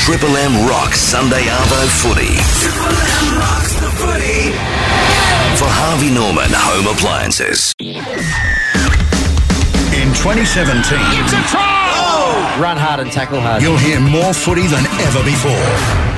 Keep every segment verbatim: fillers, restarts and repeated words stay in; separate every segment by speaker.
Speaker 1: Triple M rocks Sunday Arvo footy. Triple M rocks the footy. For Harvey Norman Home Appliances.
Speaker 2: In twenty seventeen,
Speaker 3: It's a try!
Speaker 4: Oh! Run hard and tackle hard.
Speaker 2: You'll hear more footy than ever before.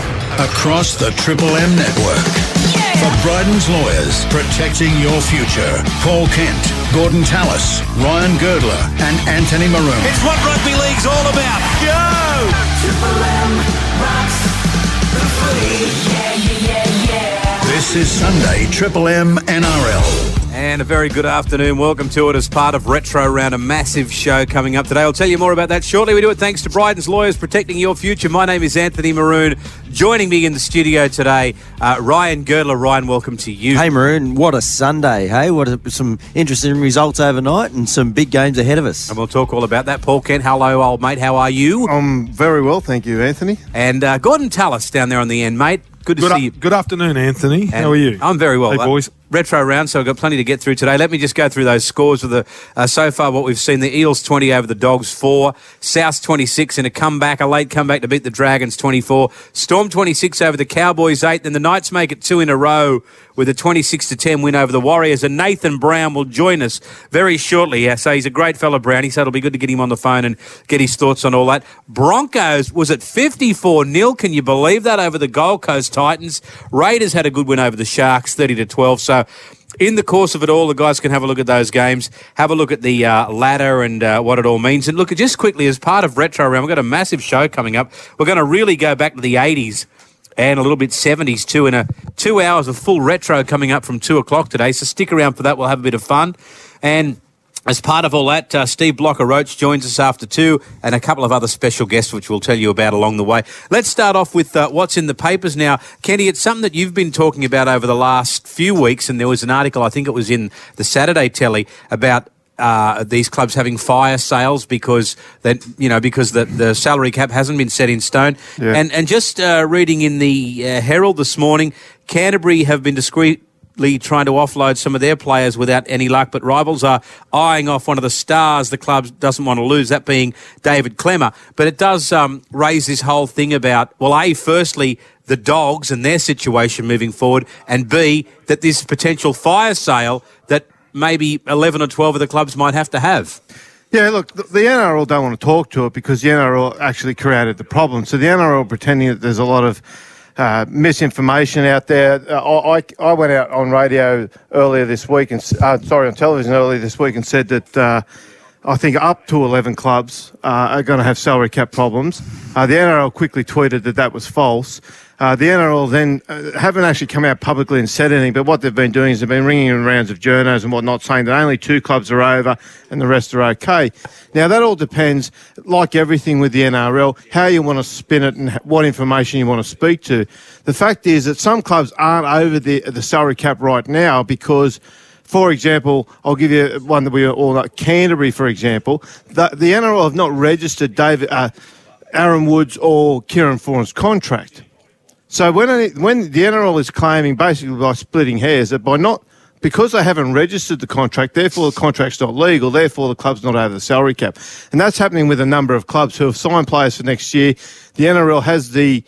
Speaker 2: Across the Triple M network. Yeah! For Bryden's Lawyers, protecting your future. Paul Kent, Gordon Tallis, Ryan Girdler and Anthony Maroon.
Speaker 3: It's what rugby league's all about. Go!
Speaker 5: Triple M rocks the footy. Yeah, yeah, yeah, yeah.
Speaker 2: This is Sunday Triple M N R L.
Speaker 6: And a very good afternoon. Welcome to it as part of Retro Round, a massive show coming up today. I'll tell you more about that shortly. We do it thanks to Bryden's Lawyers, protecting your future. My name is Anthony Maroon. Joining me in the studio today, uh, Ryan Girdler. Ryan, welcome to you.
Speaker 4: Hey, Maroon, what a Sunday, hey? What a, some interesting results overnight and some big games ahead of us.
Speaker 6: And we'll talk all about that. Paul Kent, hello, old mate. How are you?
Speaker 7: I'm very well, thank you, Anthony.
Speaker 6: And uh, Gordon Tallis down there on the end, mate. Good to
Speaker 8: Good,
Speaker 6: see you.
Speaker 8: a- good afternoon, Anthony.
Speaker 6: And
Speaker 8: How are you?
Speaker 6: I'm very well.
Speaker 8: Hey, boys.
Speaker 6: Uh, retro round, so I've got plenty to get through today. Let me just go through those scores of the uh, so far what we've seen. The Eels twenty over the Dogs four, South twenty-six in a comeback, a late comeback to beat the Dragons twenty-four, Storm twenty-six over the Cowboys eight, then the Knights make it two in a row with a twenty-six to ten win over the Warriors, and Nathan Brown will join us very shortly. Yeah, so he's a great fella, Brownie, so it'll be good to get him on the phone and get his thoughts on all that. Broncos was at fifty-four nil, can you believe that, over the Gold Coast Titans? Raiders had a good win over the Sharks, thirty to twelve, so in the course of it all, the guys can have a look at those games, have a look at the uh, ladder and uh, what it all means. And look, just quickly, as part of Retro Round, we've got a massive show coming up. We're going to really go back to the eighties and a little bit seventies too, in a two hours of full retro coming up from two o'clock today. So stick around for that. We'll have a bit of fun. And as part of all that, uh, Steve Blocker-Roach joins us after two, and a couple of other special guests, which we'll tell you about along the way. Let's start off with uh, what's in the papers now. Kenny, it's something that you've been talking about over the last few weeks, and there was an article, I think it was in the Saturday Telly, about uh, these clubs having fire sales because that you know because the, the salary cap hasn't been set in stone.
Speaker 7: Yeah.
Speaker 6: And and just uh, reading in the uh, Herald this morning, Canterbury have been discreet. Trying to offload some of their players without any luck, but rivals are eyeing off one of the stars the club doesn't want to lose, that being David Clemmer. But it does um, raise this whole thing about, well, A, firstly, the Dogs and their situation moving forward, and B, that this potential fire sale that maybe eleven or twelve of the clubs might have to have.
Speaker 7: Yeah, look, the, the N R L don't want to talk to it because the N R L actually created the problem. So the N R L pretending that there's a lot of Uh, misinformation out there. Uh, I, I went out on radio earlier this week, and uh, sorry, on television earlier this week, and said that uh, I think up to eleven clubs uh, are going to have salary cap problems. Uh, the N R L quickly tweeted that that was false. Uh, the N R L then uh, haven't actually come out publicly and said anything, but what they've been doing is they've been ringing in rounds of journos and whatnot, saying that only two clubs are over and the rest are okay. Now, that all depends, like everything with the N R L, how you want to spin it and what information you want to speak to. The fact is that some clubs aren't over the, the salary cap right now because, for example, I'll give you one that we all know, Canterbury, for example. The, the N R L have not registered David, uh, Aaron Woods or Kieran Foran's contract. So when when the N R L is claiming, basically by splitting hairs, that by not, because they haven't registered the contract, therefore the contract's not legal, therefore the club's not over the salary cap. And that's happening with a number of clubs who have signed players for next year. The N R L has the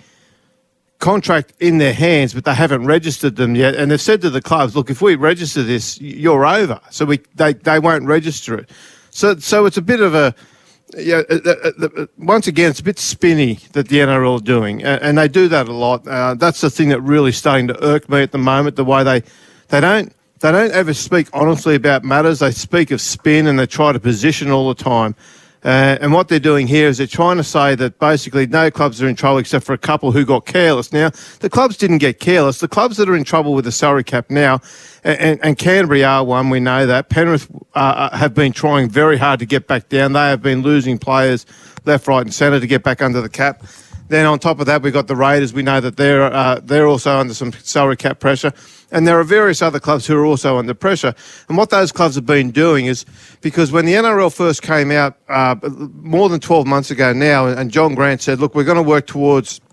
Speaker 7: contract in their hands, but they haven't registered them yet. And they've said to the clubs, look, if we register this, you're over. So we they, they won't register it. So so it's a bit of a... Yeah, uh, uh, uh, once again, it's a bit spinny that the N R L are doing, uh, and they do that a lot. Uh, that's the thing that really starting to irk me at the moment. The way they they don't they don't ever speak honestly about matters. They speak of spin and they try to position all the time. Uh, and what they're doing here is they're trying to say that basically no clubs are in trouble except for a couple who got careless. Now, the clubs didn't get careless. The clubs that are in trouble with the salary cap now, and, and, and Canterbury are one, we know that. Penrith uh, have been trying very hard to get back down. They have been losing players left, right and centre to get back under the cap. Then on top of that, we've got the Raiders. We know that they're uh, they're also under some salary cap pressure. And there are various other clubs who are also under pressure. And what those clubs have been doing is, because when the N R L first came out uh, more than twelve months ago now, and John Grant said, look, we're going to work towards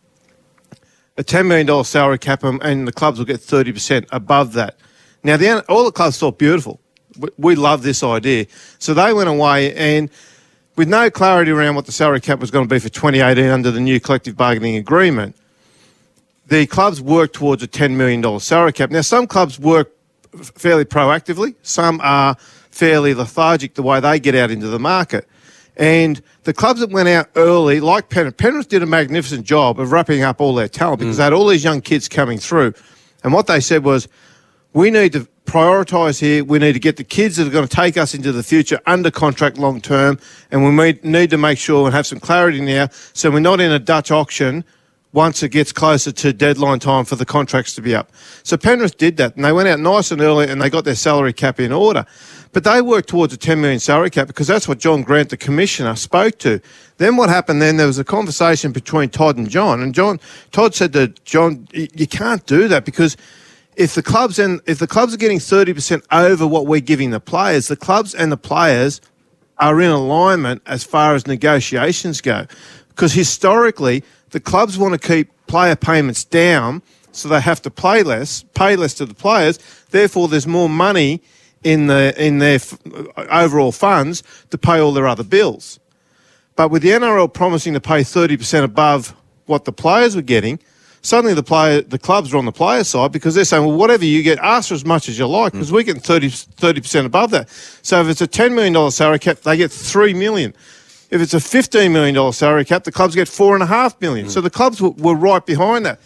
Speaker 7: a ten million dollars salary cap and the clubs will get thirty percent above that. Now, the, all the clubs thought, beautiful. We, we love this idea. So they went away and with no clarity around what the salary cap was going to be for twenty eighteen under the new collective bargaining agreement, the clubs worked towards a ten million dollars salary cap. Now, some clubs work f- fairly proactively. Some are fairly lethargic the way they get out into the market. And the clubs that went out early, like Penrith, Penrith did a magnificent job of wrapping up all their talent because mm. they had all these young kids coming through. And what they said was, we need to prioritise here. We need to get the kids that are going to take us into the future under contract long term. And we need to make sure and have some clarity now so we're not in a Dutch auction once it gets closer to deadline time for the contracts to be up. So Penrith did that, and they went out nice and early and they got their salary cap in order. But they worked towards a ten million salary cap because that's what John Grant, the commissioner, spoke to. Then what happened then, there was a conversation between Todd and John, and John Todd said to John, you can't do that because if the clubs and if the clubs are getting thirty percent over what we're giving the players, the clubs and the players are in alignment as far as negotiations go. Because historically, the clubs want to keep player payments down, so they have to pay less, pay less to the players. Therefore, there's more money in the in their f- overall funds to pay all their other bills. But with the N R L promising to pay thirty percent above what the players were getting, suddenly the player, the clubs are on the player side because they're saying, well, whatever you get, ask for as much as you like because mm. we're getting thirty percent above that. So if it's a ten million dollars salary cap, they get three million dollars. If it's a fifteen million dollars salary cap, the clubs get four point five million dollars. Mm. So the clubs w- were right behind that.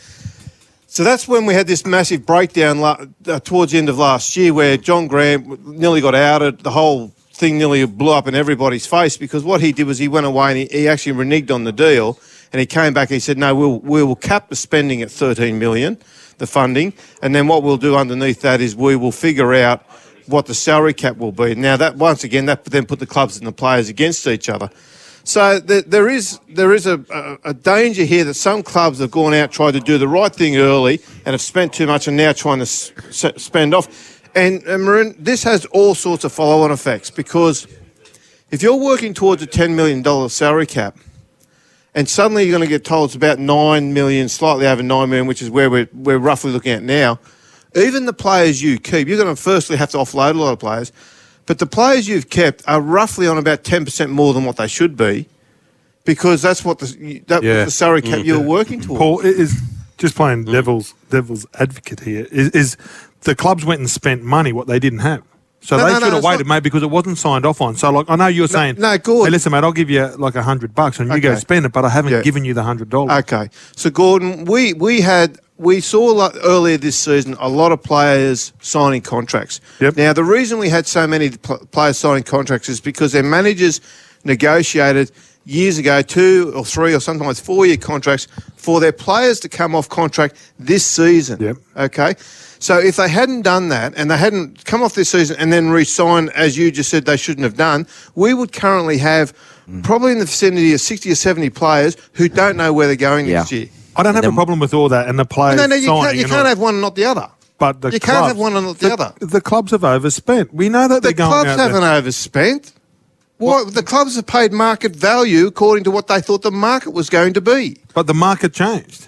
Speaker 7: So that's when we had this massive breakdown la- uh, towards the end of last year where John Grant nearly got outed. The whole thing nearly blew up in everybody's face because what he did was he went away and he, he actually reneged on the deal and he came back and he said, no, we'll, we will cap the spending at thirteen million dollars, the funding, and then what we'll do underneath that is we will figure out what the salary cap will be. Now, that once again, that then put the clubs and the players against each other. So there, there is there is a, a, a danger here that some clubs have gone out, tried to do the right thing early and have spent too much and now trying to s- s- spend off. And, and Maroon, this has all sorts of follow-on effects because if you're working towards a ten million dollars salary cap and suddenly you're going to get told it's about nine million dollars, slightly over nine million dollars, which is where we're, we're roughly looking at now, even the players you keep, you're going to firstly have to offload a lot of players. But the players you've kept are roughly on about ten percent more than what they should be because that's what the, that
Speaker 8: yeah.
Speaker 7: was the salary cap mm-hmm. you were working towards.
Speaker 8: Paul, is just playing devil's, devil's advocate here, is, is the clubs went and spent money what they didn't have. So
Speaker 7: no,
Speaker 8: they
Speaker 7: no,
Speaker 8: should
Speaker 7: no,
Speaker 8: have waited,
Speaker 7: not...
Speaker 8: mate, because it wasn't signed off on. So, like, I know you were saying,
Speaker 7: no, Gordon.
Speaker 8: Hey, listen, mate, I'll give you like a hundred bucks and you
Speaker 7: okay.
Speaker 8: go spend it, but I haven't
Speaker 7: yeah.
Speaker 8: given you the hundred dollars.
Speaker 7: Okay. So, Gordon, we, we had... We saw earlier this season a lot of players signing contracts.
Speaker 8: Yep.
Speaker 7: Now, the reason we had so many pl- players signing contracts is because their managers negotiated years ago two or three or sometimes four-year contracts for their players to come off contract this season.
Speaker 8: Yep.
Speaker 7: Okay? So if they hadn't done that and they hadn't come off this season and then re-signed, as you just said they shouldn't have done, we would currently have mm. probably in the vicinity of sixty or seventy players who don't know where they're going
Speaker 4: yeah.
Speaker 7: next year.
Speaker 8: I don't have a problem with all that and the players
Speaker 7: No, no, you
Speaker 8: signing.
Speaker 7: can't, you can't have one and not the other.
Speaker 8: But the
Speaker 7: you
Speaker 8: clubs,
Speaker 7: can't have one and not the,
Speaker 8: the
Speaker 7: other.
Speaker 8: The clubs have overspent. We know that
Speaker 7: the
Speaker 8: they're going
Speaker 7: clubs
Speaker 8: out
Speaker 7: haven't
Speaker 8: there.
Speaker 7: overspent. What? The clubs have paid market value according to what they thought the market was going to be.
Speaker 8: But the market changed.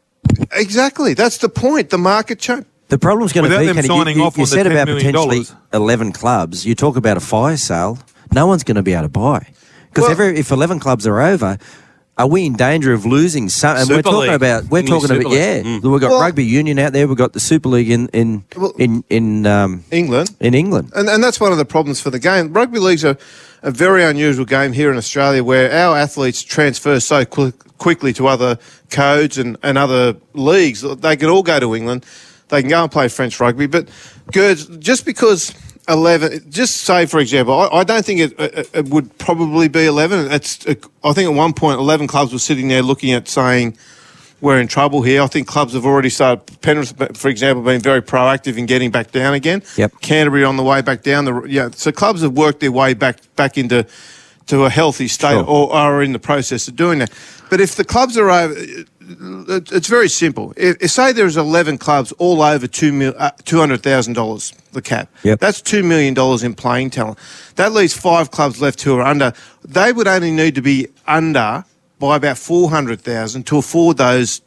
Speaker 7: Exactly. That's the point. The market changed.
Speaker 4: The problem's going
Speaker 8: Without
Speaker 4: to be,
Speaker 8: them
Speaker 4: Kenny,
Speaker 8: signing
Speaker 4: you, you,
Speaker 8: off
Speaker 4: you
Speaker 8: on the
Speaker 4: said
Speaker 8: ten
Speaker 4: about
Speaker 8: million
Speaker 4: potentially
Speaker 8: dollars.
Speaker 4: eleven clubs. You talk about a fire sale. No one's going to be able to buy. Because
Speaker 7: Well-
Speaker 4: if eleven clubs are over, are we in danger of losing some? And
Speaker 6: Super
Speaker 4: we're talking
Speaker 6: League.
Speaker 4: about, we're
Speaker 6: English
Speaker 4: talking
Speaker 6: Super
Speaker 4: about, yeah.
Speaker 6: League.
Speaker 4: We've got
Speaker 7: Well-
Speaker 4: rugby union out there. We've got the Super League in in
Speaker 7: Well-
Speaker 4: in in um,
Speaker 7: England.
Speaker 4: in England.
Speaker 7: And, and that's one of the problems for the game. Rugby league's a, a very unusual game here in Australia where our athletes transfer so qu- quickly to other codes and, and other leagues. They can all go to England. They can go and play French rugby. But, Gerds, just because eleven, just say, for example, I, I don't think it, it, it would probably be eleven. It's, it, I think at one point eleven clubs were sitting there looking at saying, we're in trouble here. I think clubs have already started, Penrith, for example, been very proactive in getting back down again.
Speaker 4: Yep.
Speaker 7: Canterbury on the way back down. The, yeah, so clubs have worked their way back back into to a healthy state
Speaker 4: Sure.
Speaker 7: or are in the process of doing that. But if the clubs are over, it- it's very simple. If, if say there's eleven clubs all over two mil, uh, two hundred thousand dollars, the cap.
Speaker 4: Yep.
Speaker 7: That's two million dollars in playing talent. That leaves five clubs left who are under. They would only need to be under by about four hundred thousand to afford those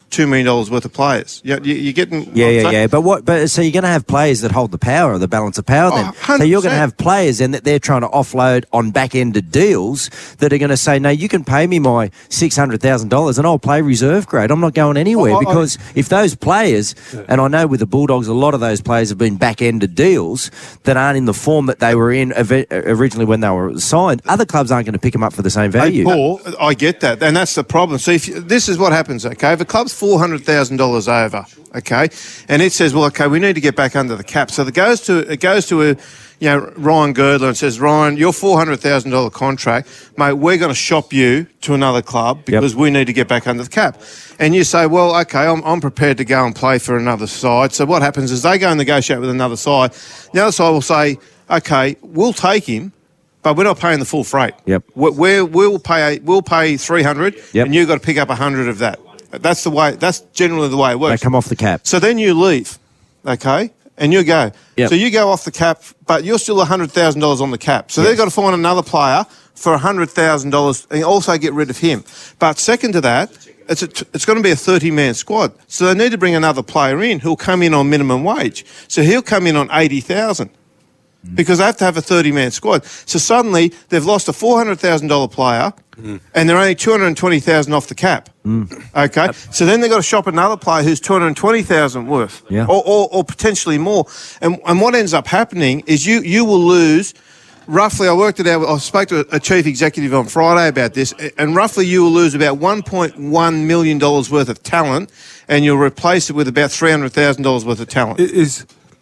Speaker 7: two million dollars worth of players. You, you, you're getting
Speaker 4: Yeah, yeah, yeah. But what? But so you're going to have players that hold the power or the balance of power. Then,
Speaker 7: Oh,
Speaker 4: so you're going to
Speaker 7: one hundred percent.
Speaker 4: have players then that they're trying to offload on back-ended deals that are going to say, no, you can pay me my six hundred thousand dollars and I'll play reserve grade. I'm not going anywhere
Speaker 8: Oh, I-
Speaker 4: because if those players, and I know with the Bulldogs, a lot of those players have been back-ended deals that aren't in the form that they were in ov- originally when they were signed. Other clubs aren't going to pick them up for the same value.
Speaker 8: Paul,
Speaker 7: I get that, and that's the problem. So if you, this is what happens, okay? If a club's four hundred thousand dollars over, okay, and it says, well, okay, we need to get back under the cap. So it goes to it goes to a, you know, Ryan Girdler and says, Ryan, your four hundred thousand dollar contract, mate, we're going to shop you to another club because we need to get back under the cap. And you say, well, okay, I'm, I'm prepared to go and play for another side. So what happens is they go and negotiate with another side. The other side will say, okay, we'll take him, but we're not paying the full freight.
Speaker 4: Yep.
Speaker 7: We're, we're, we'll pay we'll pay three hundred,
Speaker 4: Yep.
Speaker 7: and you've got to pick up a hundred of that. That's the way. That's generally the way it
Speaker 4: They
Speaker 7: works.
Speaker 4: come off the cap.
Speaker 7: So then you leave, okay, and you go.
Speaker 4: Yep.
Speaker 7: So you go off the cap, but you're still a hundred thousand dollars on the cap. So
Speaker 4: Yes.
Speaker 7: they've got to find another player for a hundred thousand dollars and also get rid of him. But second to that, it's a, it's going to be a thirty man squad. So they need to bring another player in who'll come in on minimum wage. So he'll come in on eighty thousand. Because they have to have a thirty man squad. So suddenly they've lost a four hundred thousand dollars player and they're only two hundred twenty thousand dollars off the cap. Okay? So then they've got to shop another player who's two hundred twenty thousand dollars worth
Speaker 4: Yeah.
Speaker 7: or, or, or potentially more. And, and what ends up happening is you, you will lose roughly, I worked it out, I spoke to a chief executive on Friday about this, and roughly you will lose about one point one million dollars worth of talent and you'll replace it with about three hundred thousand dollars worth of talent.
Speaker 8: is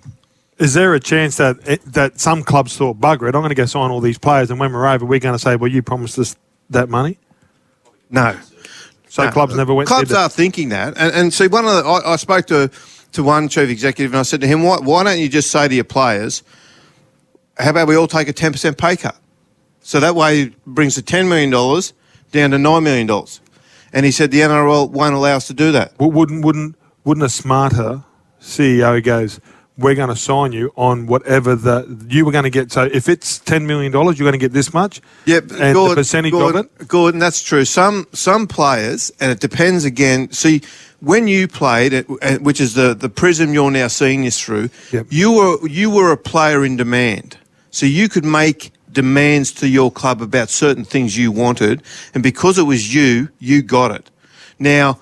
Speaker 8: is there a chance that it, that some clubs thought, bugger it, I'm going to go sign all these players, and when we're over, we're going to say, well, you promised us that money?
Speaker 7: No.
Speaker 8: So
Speaker 7: No.
Speaker 8: clubs never went.
Speaker 7: Clubs
Speaker 8: did it?
Speaker 7: are thinking that, and, and see, one of the, I, I spoke to to one chief executive, and I said to him, "Why, why don't you just say to your players, how about we all take a ten percent pay cut? So that way it brings the ten million dollars down to nine million dollars." And he said the N R L won't allow us to do that.
Speaker 8: W- Wouldn't wouldn't wouldn't a smarter C E O goes, we're going to sign you on whatever the you were going to get. So if it's ten million dollars, you're going to get this much.
Speaker 7: Yep,
Speaker 8: and
Speaker 7: Gordon,
Speaker 8: the percentage
Speaker 7: Gordon,
Speaker 8: of it.
Speaker 7: Gordon, that's true. Some some players, and it depends again. See, when you played, it, uh, which is the, the prism you're now seeing this through,
Speaker 8: Yep.
Speaker 7: you were you were a player in demand, so you could make demands to your club about certain things you wanted, and because it was you, you got it. Now,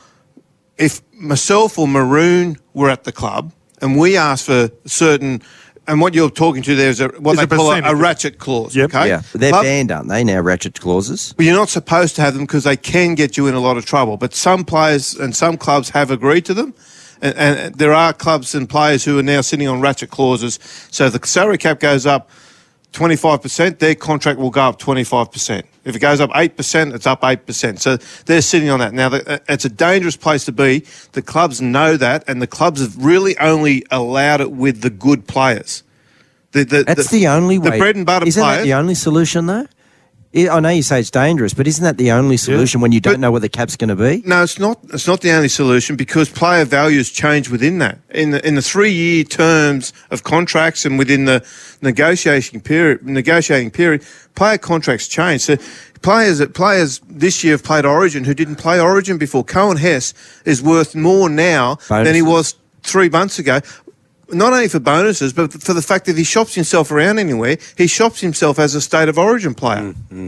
Speaker 7: if myself or Maroon were at the club and we asked for certain, and what you're talking to there is a, what
Speaker 8: There's
Speaker 7: they
Speaker 8: a
Speaker 7: call a,
Speaker 8: percentage.
Speaker 7: a ratchet clause.
Speaker 8: Yep.
Speaker 7: Okay,
Speaker 4: Yeah, they're
Speaker 7: Club-
Speaker 4: banned, aren't they, now, ratchet clauses?
Speaker 7: Well, you're not supposed to have them because they can get you in a lot of trouble. But some players and some clubs have agreed to them. And, and there are clubs and players who are now sitting on ratchet clauses. So if the salary cap goes up twenty-five percent, their contract will go up twenty-five percent. If it goes up eight percent, it's up eight percent. So they're sitting on that. Now, the, it's a dangerous place to be. The clubs know that, and the clubs have really only allowed it with the good players. The, the,
Speaker 4: That's the, only way.
Speaker 7: The bread and butter
Speaker 4: Isn't
Speaker 7: players.
Speaker 4: that the only solution, though? I I know you say it's dangerous, but isn't that the only solution when you don't
Speaker 7: But-
Speaker 4: know what the cap's going to be?
Speaker 7: No, it's not. It's not the only solution because player values change within that. In the in the three year terms of contracts and within the negotiation period, negotiating period, player contracts change. So players players this year have played Origin who didn't play Origin before. Cohen Hess is worth more now than he
Speaker 4: Bonuses.
Speaker 7: was three months ago. Not only for bonuses, but for the fact that he shops himself around anywhere. He shops himself as a state of origin player.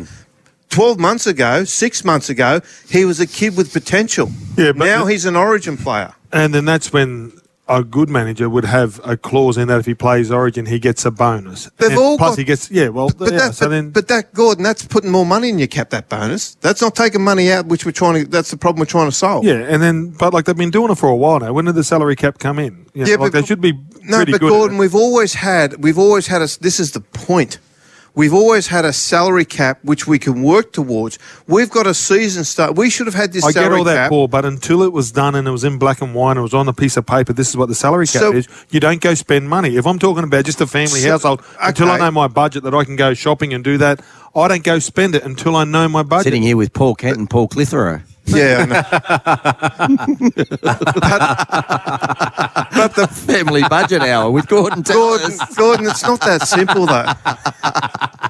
Speaker 7: Twelve months ago, six months ago, he was a kid with potential.
Speaker 8: Yeah, but
Speaker 7: now
Speaker 8: the-
Speaker 7: he's an origin player.
Speaker 8: And then that's when a good manager would have a clause in that if he plays Origin, he gets a bonus.
Speaker 7: They've
Speaker 8: And
Speaker 7: all
Speaker 8: plus
Speaker 7: got-
Speaker 8: he gets yeah. Well,
Speaker 7: But,
Speaker 8: yeah,
Speaker 7: that,
Speaker 8: so
Speaker 7: but,
Speaker 8: then
Speaker 7: but that, Gordon, that's putting more money in your cap, that bonus. That's not taking money out, which we're trying to, that's the problem we're trying to solve.
Speaker 8: yeah, and then but like they've been doing it for a while now. When did the salary cap come in? You know,
Speaker 7: Yeah,
Speaker 8: like
Speaker 7: but-
Speaker 8: they should be
Speaker 7: No,
Speaker 8: pretty
Speaker 7: but
Speaker 8: good. at
Speaker 7: Gordon,
Speaker 8: it.
Speaker 7: we've always had, we've always had a, this is the point. We've always had a salary cap which we can work towards. We've got a season start. We should have had this
Speaker 8: I get
Speaker 7: salary
Speaker 8: all that,
Speaker 7: cap.
Speaker 8: Paul, but until it was done and it was in black and white and it was on a piece of paper, this is what the salary cap
Speaker 7: So-
Speaker 8: is, you don't go spend money. If I'm talking about just a family
Speaker 7: So-
Speaker 8: household, until I
Speaker 7: okay.
Speaker 8: know my budget that I can go shopping and do that, I don't go spend it until I know my budget.
Speaker 4: Sitting here with Paul Kent and Paul Clitheroe.
Speaker 7: Yeah, I know. but, but the
Speaker 4: Family budget hour with Gordon
Speaker 7: Gordon,
Speaker 4: Tallis.
Speaker 7: Gordon, it's not that simple though.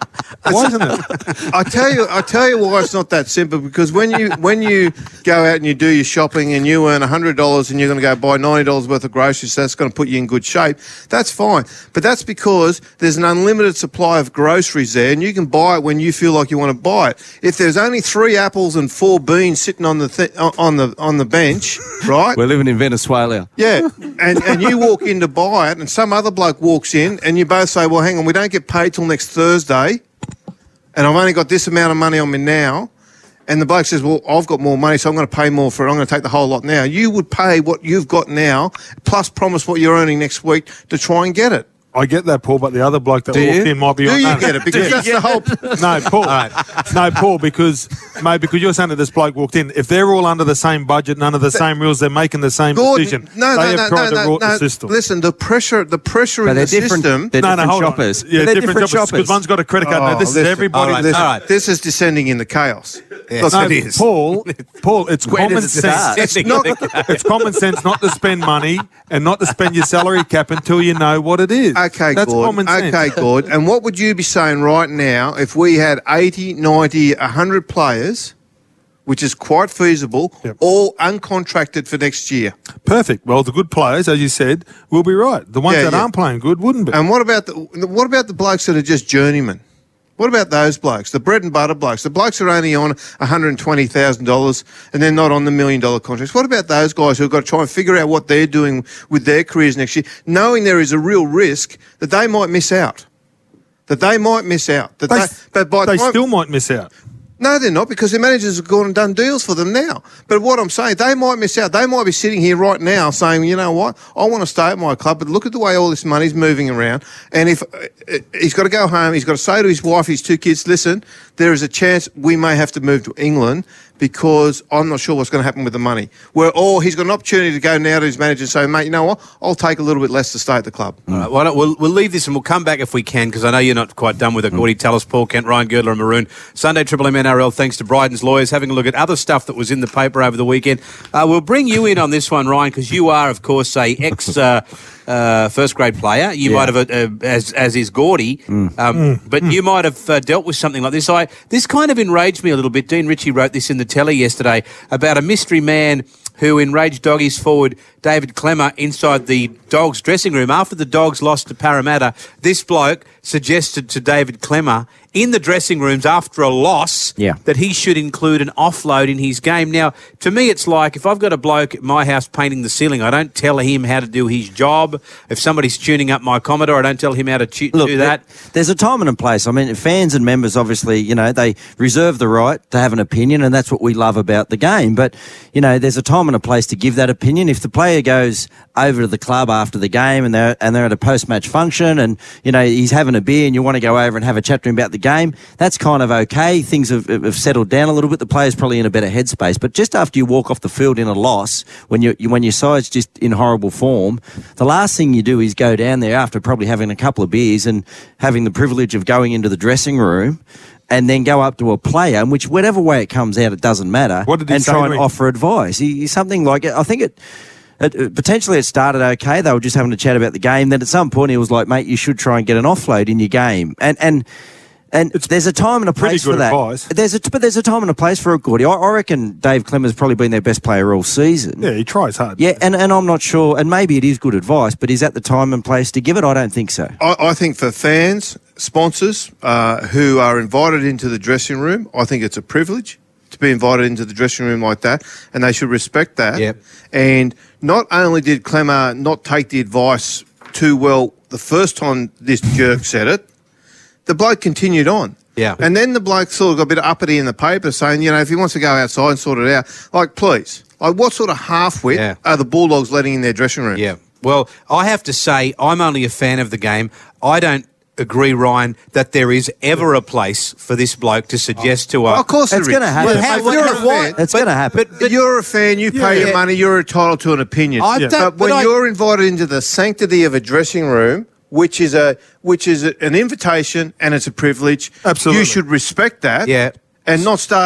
Speaker 8: Why isn't it?
Speaker 7: I tell you, I tell you why it's not that simple. Because when you when you go out and you do your shopping and you earn a hundred dollars and you're going to go buy ninety dollars worth of groceries, so that's going to put you in good shape. That's fine, but that's because there's an unlimited supply of groceries there, and you can buy it when you feel like you want to buy it. If there's only three apples and four beans sitting on the th- on the on the bench, right?
Speaker 4: We're living in Venezuela.
Speaker 7: Yeah, and and you walk in to buy it, and some other bloke walks in, and you both say, "Well, hang on, we don't get paid till next Thursday, and I've only got this amount of money on me now." And the bloke says, "Well, I've got more money, so I'm going to pay more for it. I'm going to take the whole lot now." You would pay what you've got now, plus promise what you're earning next week to try and get it.
Speaker 8: I get that, Paul, but the other bloke that
Speaker 4: Do
Speaker 8: walked
Speaker 4: you?
Speaker 8: in might be
Speaker 7: Do
Speaker 8: on
Speaker 7: you
Speaker 8: no,
Speaker 7: get it? Because that's the whole...
Speaker 8: No, Paul. No, Paul, because mate, because you're saying that this bloke walked in. If they're all under the same budget, none of the same rules, they're making the same
Speaker 7: Gordon,
Speaker 8: decision.
Speaker 7: no,
Speaker 8: they
Speaker 7: no,
Speaker 8: have
Speaker 7: no,
Speaker 8: tried
Speaker 7: no,
Speaker 8: to rot
Speaker 7: no,
Speaker 8: the system.
Speaker 7: Listen, the pressure, the pressure
Speaker 4: But
Speaker 7: in
Speaker 4: they're
Speaker 7: the
Speaker 4: different.
Speaker 7: system...
Speaker 4: They're
Speaker 8: no, no,
Speaker 4: different
Speaker 8: hold
Speaker 4: shoppers.
Speaker 8: on. Yeah,
Speaker 4: They're
Speaker 8: different,
Speaker 4: different
Speaker 8: shoppers.
Speaker 4: shoppers.
Speaker 8: Because one's got a credit card.
Speaker 7: Oh,
Speaker 8: no, this
Speaker 7: listen.
Speaker 8: is everybody.
Speaker 6: All right,
Speaker 7: Listen,
Speaker 6: all right.
Speaker 7: this is descending into chaos.
Speaker 6: Yes,
Speaker 8: No,
Speaker 6: it is.
Speaker 8: Paul, Paul, it's
Speaker 4: Where
Speaker 8: common
Speaker 4: does it
Speaker 8: sense.
Speaker 4: start?
Speaker 7: It's not...
Speaker 8: It's common sense not to spend money and not to spend your salary cap until you know what it is.
Speaker 7: Okay,
Speaker 8: That's
Speaker 7: Gord.
Speaker 8: common sense.
Speaker 7: Okay, Gord. And what would you be saying right now if we had eighty, ninety, one hundred players, which is quite feasible,
Speaker 8: Yep.
Speaker 7: all uncontracted for next year?
Speaker 8: Perfect. Well, the good players, as you said, will be right. The ones
Speaker 7: Yeah,
Speaker 8: that
Speaker 7: yeah.
Speaker 8: aren't playing good wouldn't be.
Speaker 7: And what about the what about the blokes that are just journeymen? What about those blokes, the bread and butter blokes, the blokes that are only on one hundred twenty thousand dollars and they're not on the million dollar contracts? What about those guys who've got to try and figure out what they're doing with their careers next year, knowing there is a real risk that they might miss out? That they might miss out. That
Speaker 8: they
Speaker 7: they, but by the
Speaker 8: they
Speaker 7: time-
Speaker 8: still might miss out.
Speaker 7: No, they're not, because the managers have gone and done deals for them now. But what I'm saying, they might miss out. They might be sitting here right now saying, you know what, I want to stay at my club, but look at the way all this money's moving around. And if uh, he's got to go home, he's got to say to his wife, his two kids, listen, there is a chance we may have to move to England because I'm not sure what's going to happen with the money. Where, or he's got an opportunity to go now to his manager and say, mate, you know what, I'll take a little bit less to stay at the club.
Speaker 6: All right, why don't, we'll, we'll leave this and we'll come back if we can, because I know you're not quite done with it. Gordy Tallis, Paul Kent, Ryan Girdler and Maroon. Sunday Triple M N R L, thanks to Bryden's Lawyers, having a look at other stuff that was in the paper over the weekend. Uh, we'll bring you in on this one, Ryan, because you are, of course, a ex... Uh, Uh, first grade player. You
Speaker 4: Yeah.
Speaker 6: might have, uh, as as is Gordy,
Speaker 4: Mm.
Speaker 6: um, but you might have uh, dealt with something like this. I this kind of enraged me a little bit. Dean Ritchie wrote this in the telly yesterday about a mystery man who enraged Doggies forward David Clemmer inside the Dogs dressing room after the Dogs lost to Parramatta. This bloke suggested to David Clemmer in the dressing rooms after a loss
Speaker 4: Yeah.
Speaker 6: that he should include an offload in his game. Now, to me, it's like if I've got a bloke at my house painting the ceiling, I don't tell him how to do his job. If somebody's tuning up my Commodore, I don't tell him how to tu-
Speaker 4: Look,
Speaker 6: do that.
Speaker 4: there- there's a time and a place. I mean, fans and members, obviously, you know, they reserve the right to have an opinion, and that's what we love about the game. But, you know, there's a time and a place to give that opinion. If the player goes over to the club after the game and they're, and they're at a post-match function and, you know, he's having a beer and you want to go over and have a chat to him about the game, that's kind of okay. Things have, have settled down a little bit. The player's probably in a better headspace. But just after you walk off the field in a loss, when, you, when your side's just in horrible form, the last thing you do is go down there after probably having a couple of beers and having the privilege of going into the dressing room and then go up to a player, in which whatever way it comes out, it doesn't matter,
Speaker 8: What did he
Speaker 4: and
Speaker 8: say
Speaker 4: try
Speaker 8: to
Speaker 4: and
Speaker 8: him?
Speaker 4: offer advice. He, something like it. I think it, it, it- potentially it started okay. They were just having a chat about the game. Then at some point he was like, mate, you should try and get an offload in your game. And, and, and
Speaker 8: It's
Speaker 4: there's a time and a
Speaker 8: pretty
Speaker 4: place for
Speaker 8: good
Speaker 4: that.
Speaker 8: advice.
Speaker 4: There's a, but there's a time and a place for it, Gordy. I, I reckon Dave Clemmer's probably been their best player all season.
Speaker 8: Yeah, he tries hard.
Speaker 4: Yeah, and, and I'm not sure, and maybe it is good advice, but is that the time and place to give it? I don't think so.
Speaker 7: I, I think for fans, sponsors uh, who are invited into the dressing room, I think it's a privilege to be invited into the dressing room like that, and they should respect that.
Speaker 6: Yep.
Speaker 7: And not only did Clemmer not take the advice too well the first time this jerk said it, the bloke continued on.
Speaker 6: Yeah.
Speaker 7: And then the bloke sort of got a bit uppity in the paper saying, you know, if he wants to go outside and sort it out, like, please, like, what sort of half-wit
Speaker 6: Yeah.
Speaker 7: are the Bulldogs letting in their dressing room?
Speaker 6: Yeah. Well, I have to say, I'm only a fan of the game. I don't agree, Ryan, that there is ever a place for this bloke to suggest to
Speaker 7: Well,
Speaker 6: us.
Speaker 7: of course
Speaker 4: It's
Speaker 7: there
Speaker 4: gonna
Speaker 7: is.
Speaker 4: happen.
Speaker 7: Well,
Speaker 6: How-
Speaker 7: if
Speaker 6: what-
Speaker 7: you're a
Speaker 6: how-
Speaker 7: fan,
Speaker 4: It's
Speaker 6: but-
Speaker 4: going to happen.
Speaker 6: but- but-
Speaker 7: you're a fan, you pay
Speaker 6: Yeah.
Speaker 7: your money, you're entitled to an opinion.
Speaker 6: I
Speaker 8: Yeah.
Speaker 6: don't-
Speaker 7: But when
Speaker 6: I-
Speaker 7: you're invited into the sanctity of a dressing room, which is a which is a, an invitation and it's a privilege,
Speaker 8: Absolutely.
Speaker 7: you should respect that.
Speaker 6: Yeah.
Speaker 7: And not start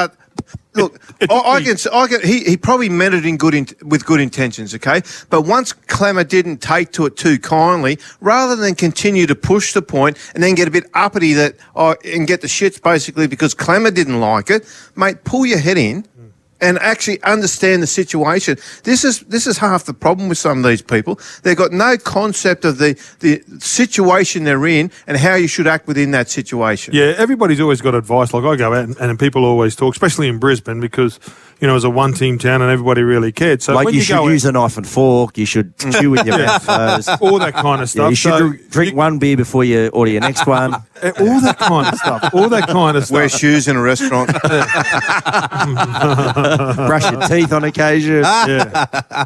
Speaker 7: Look, I, I can, I can. He, he probably meant it in good in, with good intentions, okay. But once Clemmer didn't take to it too kindly, rather than continue to push the point and then get a bit uppity that oh, and get the shits basically because Clemmer didn't like it, mate, pull your head in. And actually understand the situation. This is this is half the problem with some of these people. They've got no concept of the, the situation they're in and how you should act within that situation.
Speaker 8: Yeah, everybody's always got advice. Like I go out and, and people always talk, especially in Brisbane, because you know, it was a one-team town and everybody really cared. So
Speaker 4: like
Speaker 8: when
Speaker 4: you,
Speaker 8: you
Speaker 4: should
Speaker 8: go
Speaker 4: use
Speaker 8: out,
Speaker 4: a knife and fork. You should chew with your mouth closed.
Speaker 8: all that kind of stuff.
Speaker 4: Yeah, you should
Speaker 8: so
Speaker 4: dr- drink
Speaker 8: you,
Speaker 4: one beer before you order your next one.
Speaker 8: all that kind of stuff. All that kind of stuff.
Speaker 7: Wear shoes in a restaurant.
Speaker 4: Brush your teeth on occasion.
Speaker 8: Yeah.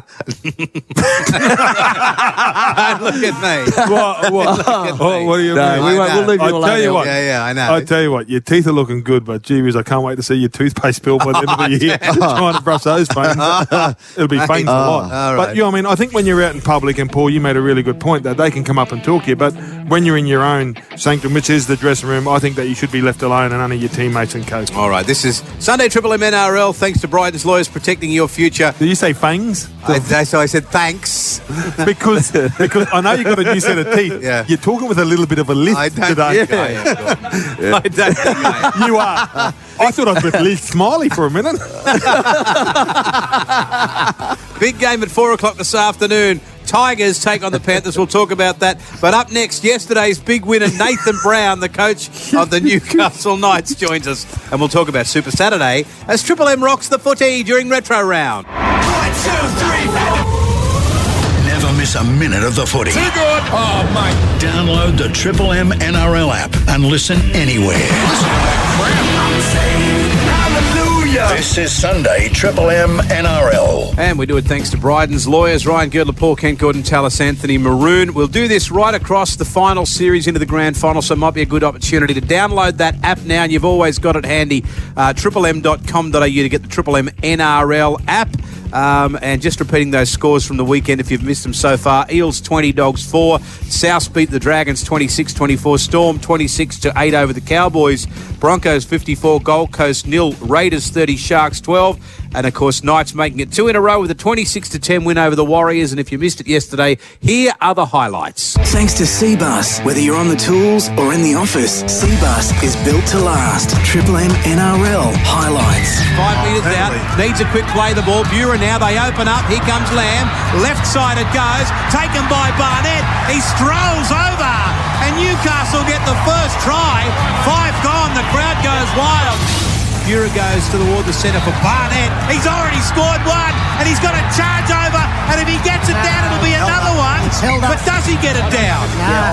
Speaker 6: Look at me.
Speaker 8: what, what, what, what do you
Speaker 4: No,
Speaker 8: mean?
Speaker 4: we won't, we'll leave you
Speaker 8: I
Speaker 4: alone.
Speaker 8: tell you
Speaker 4: Al.
Speaker 8: what.
Speaker 6: Yeah, yeah, I know.
Speaker 8: I tell you what, your teeth are looking good, but gee whiz, I can't wait to see your toothpaste bill by the end of the year. Trying to brush those pains. It'll be painful a lot.
Speaker 6: all
Speaker 8: But
Speaker 6: right.
Speaker 8: you know, I mean, I think when you're out in public, and Paul, you made a really good point that they can come up and talk to you. But when you're in your own sanctum, which is the dressing room, I think that you should be left alone and only your teammates and coach.
Speaker 6: All right, this is Sunday Triple M N R L. Thanks to Brighton's Lawyers, protecting your future.
Speaker 8: Did you say fangs?
Speaker 6: I, that's why I said thanks.
Speaker 8: because because I know you got a new set of teeth.
Speaker 6: Yeah.
Speaker 8: You're talking with a little bit of a lisp
Speaker 6: I don't
Speaker 8: today.
Speaker 6: think I am, Gordon. I don't think I am.
Speaker 8: You are. I thought I was with Lee Smiley for a minute.
Speaker 6: Big game at four o'clock this afternoon. Tigers take on the Panthers. We'll talk about that. But up next, yesterday's big winner, Nathan Brown, the coach of the Newcastle Knights, joins us. And we'll talk about Super Saturday as Triple M rocks the footy during Retro Round.
Speaker 1: One, two, three, four. Never miss a minute of the footy.
Speaker 2: Too good. Oh, mate. Download the Triple M N R L app and listen anywhere. Listen to that crowd. Hallelujah. This is Sunday Triple M N R L.
Speaker 6: And we do it thanks to Bryden's Lawyers, Ryan Girdler, Paul Kent, Gordon Tallis, Anthony Maroon. We'll do this right across the final series into the grand final, so it might be a good opportunity to download that app now, and you've always got it handy, uh, triple m dot com dot a u to get the Triple M N R L app. Um, and just repeating those scores from the weekend if you've missed them so far. Eels twenty, Dogs four. South beat the Dragons twenty-six twenty-four. Storm twenty-six to eight over the Cowboys. Broncos fifty-four, Gold Coast nil. Raiders thirty, Sharks twelve. And, of course, Knights making it two in a row with a twenty-six to ten win over the Warriors. And if you missed it yesterday, here are the highlights.
Speaker 9: Thanks to C-Bus. Whether you're on the tools or in the office, C-Bus is built to last. Triple M N R L highlights.
Speaker 6: Five metres out, needs a quick play the ball. Bura now, they open up. Here comes Lamb. Left side it goes. Taken by Barnett. He strolls over. And Newcastle get the first try. Five gone. The crowd goes wild. Bura goes toward the centre for Barnett. He's already scored one, and he's got to charge over, and if he gets it down, it'll be another one. But does he get it down?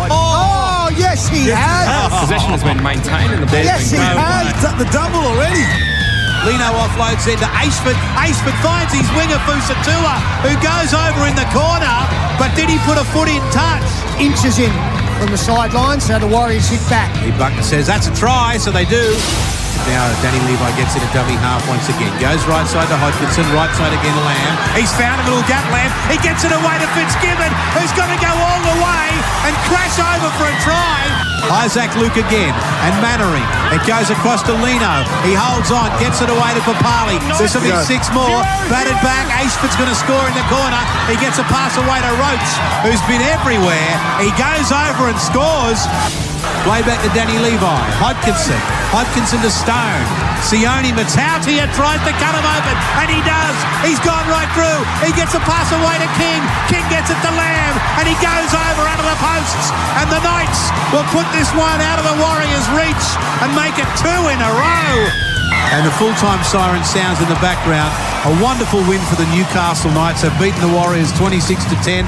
Speaker 10: Oh, yes, he has.
Speaker 11: Possession has been maintained in the ball.
Speaker 10: Yes, he has. The double already.
Speaker 6: Lino offloads into Ashford. Ashford finds his winger Fusatua, who goes over in the corner, but did he put a foot in touch?
Speaker 10: Inches in from the sideline, so the Warriors hit back.
Speaker 6: Lee Buckner says that's a try, so they do. Now Danny Levi gets in a dummy half once again. Goes right side to Hodgkinson, right side again to Lamb. He's found a little gap, Lamb. He gets it away to Fitzgibbon, who's going to go all the way and crash over for a try. Isaac Luke again, and Mannering. It goes across to Lino. He holds on, gets it away to Papali. There's going to be six more. Batted back. Ashford's going to score in the corner. He gets a pass away to Roach, who's been everywhere. He goes over and scores. Play back to Danny Levi. Hodgkinson. Hodgkinson to Stone. Sione Matautia tries to cut him open, and he does. He's gone right through. He gets a pass away to King. King gets it to Lamb, and he goes over under the posts. And the Knights will put this one out of the Warriors' reach and make it two in a row. And the full-time siren sounds in the background. A wonderful win for the Newcastle Knights. Have beaten the Warriors twenty-six to ten.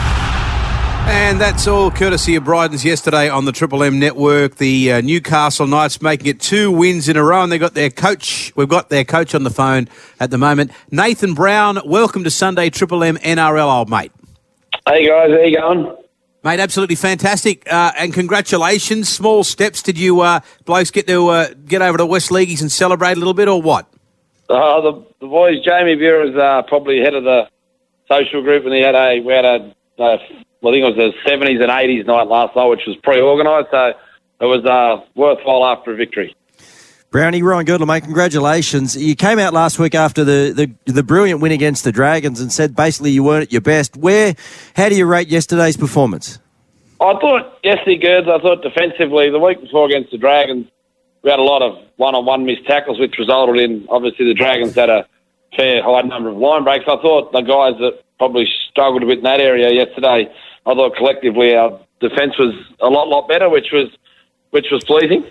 Speaker 6: And that's all courtesy of Bryden's yesterday on the Triple M network. The uh, Newcastle Knights making it two wins in a row, and they got their coach. We've got their coach on the phone at the moment. Nathan Brown, welcome to Sunday Triple M N R L, old mate.
Speaker 12: Hey guys, how you going?
Speaker 6: Mate, absolutely fantastic, uh, and congratulations. Small steps. Did you uh, blokes get to uh, get over to West Leagueies and celebrate a little bit, or what?
Speaker 12: Uh, the, the boys, Jamie Vera was uh, probably head of the social group, and he had a we had a. Uh, I think it was the seventies and eighties night last night, which was pre-organised, so it was uh, worthwhile after a victory.
Speaker 4: Brownie, Ryan Girdler, mate, congratulations. You came out last week after the, the, the brilliant win against the Dragons and said basically you weren't at your best. Where, how do you rate yesterday's performance?
Speaker 12: I thought yesterday, Girds, I thought defensively, the week before against the Dragons, we had a lot of one-on-one missed tackles, which resulted in, obviously, the Dragons had a fair high number of line breaks. I thought the guys that probably struggled a bit in that area yesterday, I thought collectively our defence was a lot, lot better, which was which was pleasing.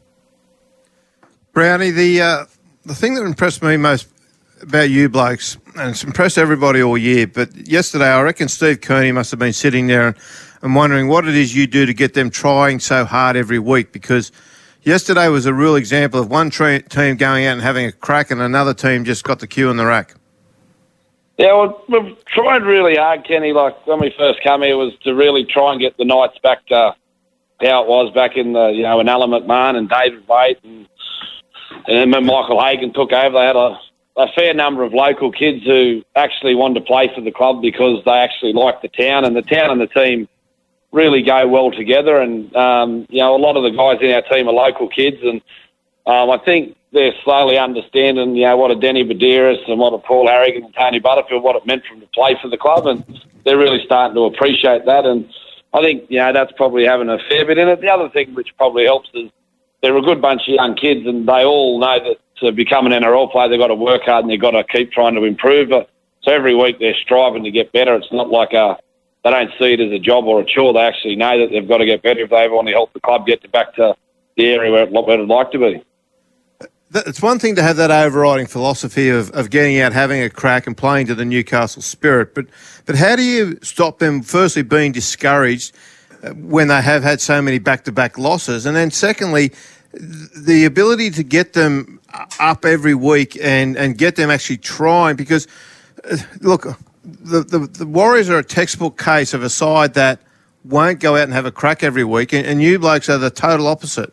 Speaker 7: Brownie, the uh, the thing that impressed me most about you blokes, and it's impressed everybody all year, but yesterday I reckon Steve Kearney must have been sitting there and, and wondering what it is you do to get them trying so hard every week, because yesterday was a real example of one tra- team going out and having a crack and another team just got the cue in the rack.
Speaker 12: Yeah, well, we've tried really hard, Kenny. Like when we first came here, was to really try and get the Knights back to how it was back in the, you know, when Alan McMahon and David Waite and, and then when Michael Hagan took over, they had a, a fair number of local kids who actually wanted to play for the club because they actually liked the town, and the town and the team really go well together. And, um, you know, a lot of the guys in our team are local kids, and um, I think they're slowly understanding, you know, what a Denny Badiris and what a Paul Harrigan and Tony Butterfield, what it meant for them to play for the club, and they're really starting to appreciate that. And I think, you know, that's probably having a fair bit in it. The other thing which probably helps is they're a good bunch of young kids, and they all know that to become an N R L player, they've got to work hard and they've got to keep trying to improve. But so every week they're striving to get better. It's not like a, they don't see it as a job or a chore. They actually know that they've got to get better if they ever want to help the club get back to the area where, it, where it'd like to be.
Speaker 7: It's one thing to have that overriding philosophy of, of getting out, having a crack and playing to the Newcastle spirit, but but how do you stop them, firstly, being discouraged when they have had so many back-to-back losses, and then secondly, the ability to get them up every week and, and get them actually trying? Because, uh, look, the, the, the Warriors are a textbook case of a side that won't go out and have a crack every week, and, and you blokes are the total opposite.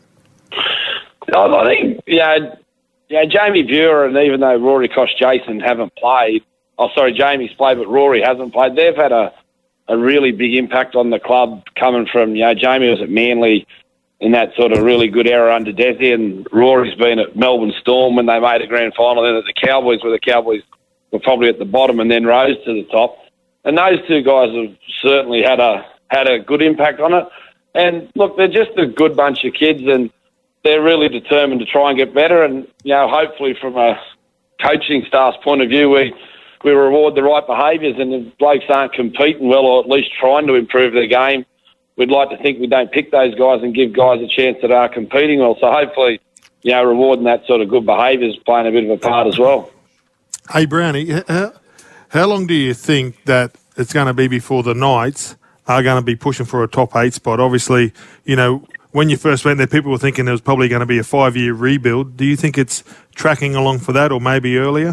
Speaker 12: I think, you know, you know, Jamie Buer, and even though Rory Koch-Jason haven't played, oh, sorry, Jamie's played, but Rory hasn't played, they've had a, a really big impact on the club coming from, you know, Jamie was at Manly in that sort of really good era under Desi, and Rory's been at Melbourne Storm when they made a grand final, then at the Cowboys, where the Cowboys were probably at the bottom and then rose to the top. And those two guys have certainly had a had a good impact on it. And look, they're just a good bunch of kids, and they're really determined to try and get better. And, you know, hopefully from a coaching staff's point of view, we, we reward the right behaviours, and if blokes aren't competing well or at least trying to improve their game, we'd like to think we don't pick those guys and give guys a chance that are competing well. So hopefully, you know, rewarding that sort of good behaviour is playing a bit of a part as well.
Speaker 8: Hey, Brownie, how, how long do you think that it's going to be before the Knights are going to be pushing for a top eight spot? Obviously, you know, when you first went there, people were thinking there was probably going to be a five-year rebuild. Do you think it's tracking along for that, or maybe earlier?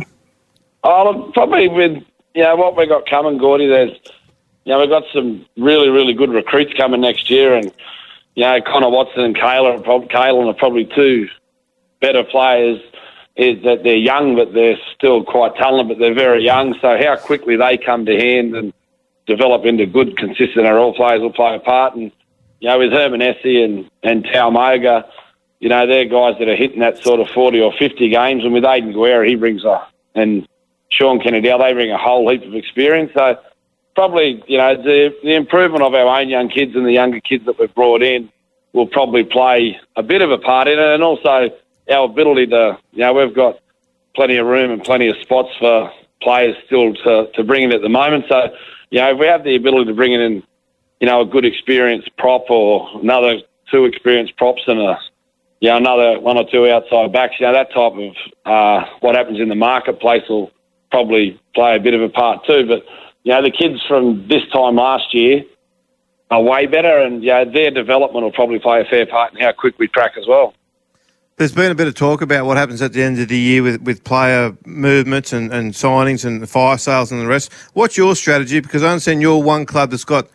Speaker 12: Oh, probably with, you know, what we've got coming, Gordy, there's, you know, we've got some really, really good recruits coming next year, and, you know, Connor Watson and Kayla are, prob- Kaylan are probably two better players. Is that they're young, but they're still quite talented, but they're very young. So how quickly they come to hand and develop into good, consistent N R L players will play a part. And, you know, with Herman Essie and, and Tau Moga, you know, they're guys that are hitting that sort of forty or fifty games. And with Aidan Guerra, he brings a, and Sean Kennedy, they bring a whole heap of experience. So probably, you know, the, the improvement of our own young kids and the younger kids that we've brought in will probably play a bit of a part in it. And also our ability to, you know, we've got plenty of room and plenty of spots for players still to, to bring in at the moment. So, you know, if we have the ability to bring in, you know, a good experienced prop or another two experienced props and a, you know, another one or two outside backs, you know, that type of uh, what happens in the marketplace will probably play a bit of a part too. But, you know, the kids from this time last year are way better, and, you know, their development will probably play a fair part in how quick we track as well.
Speaker 7: There's been a bit of talk about what happens at the end of the year with, with player movements and, and signings and fire sales and the rest. What's your strategy? Because I understand you're one club that's got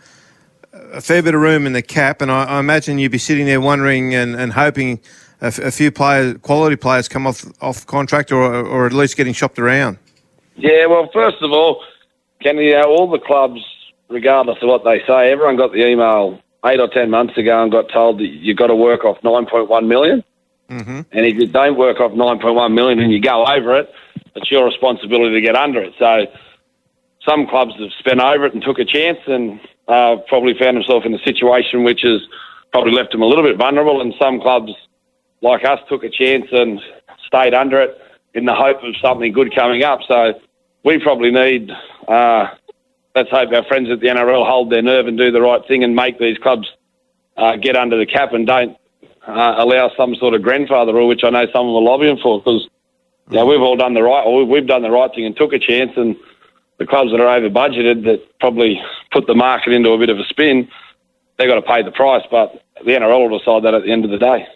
Speaker 7: a fair bit of room in the cap, and I, I imagine you'd be sitting there wondering and, and hoping a, f- a few players, quality players come off off contract or, or at least getting shopped around.
Speaker 12: Yeah, well, first of all, Kenny, you know, all the clubs, regardless of what they say, everyone got the email eight or ten months ago and got told that you've got to work off nine point one million.
Speaker 7: Mm-hmm.
Speaker 12: And if you don't work off nine point one million and you go over it, it's your responsibility to get under it. So some clubs have spent over it and took a chance and uh, probably found themselves in a situation which has probably left them a little bit vulnerable, and some clubs like us took a chance and stayed under it in the hope of something good coming up. So we probably need, uh, let's hope our friends at the N R L hold their nerve and do the right thing and make these clubs uh, get under the cap and don't uh, allow some sort of grandfather rule, which I know some of them are lobbying for, because you know, we've all done the right, or we've done the right thing and took a chance, and the clubs that are over budgeted that probably put the market into a bit of a spin, they've got to pay the price, but the N R L will decide that at the end of the day.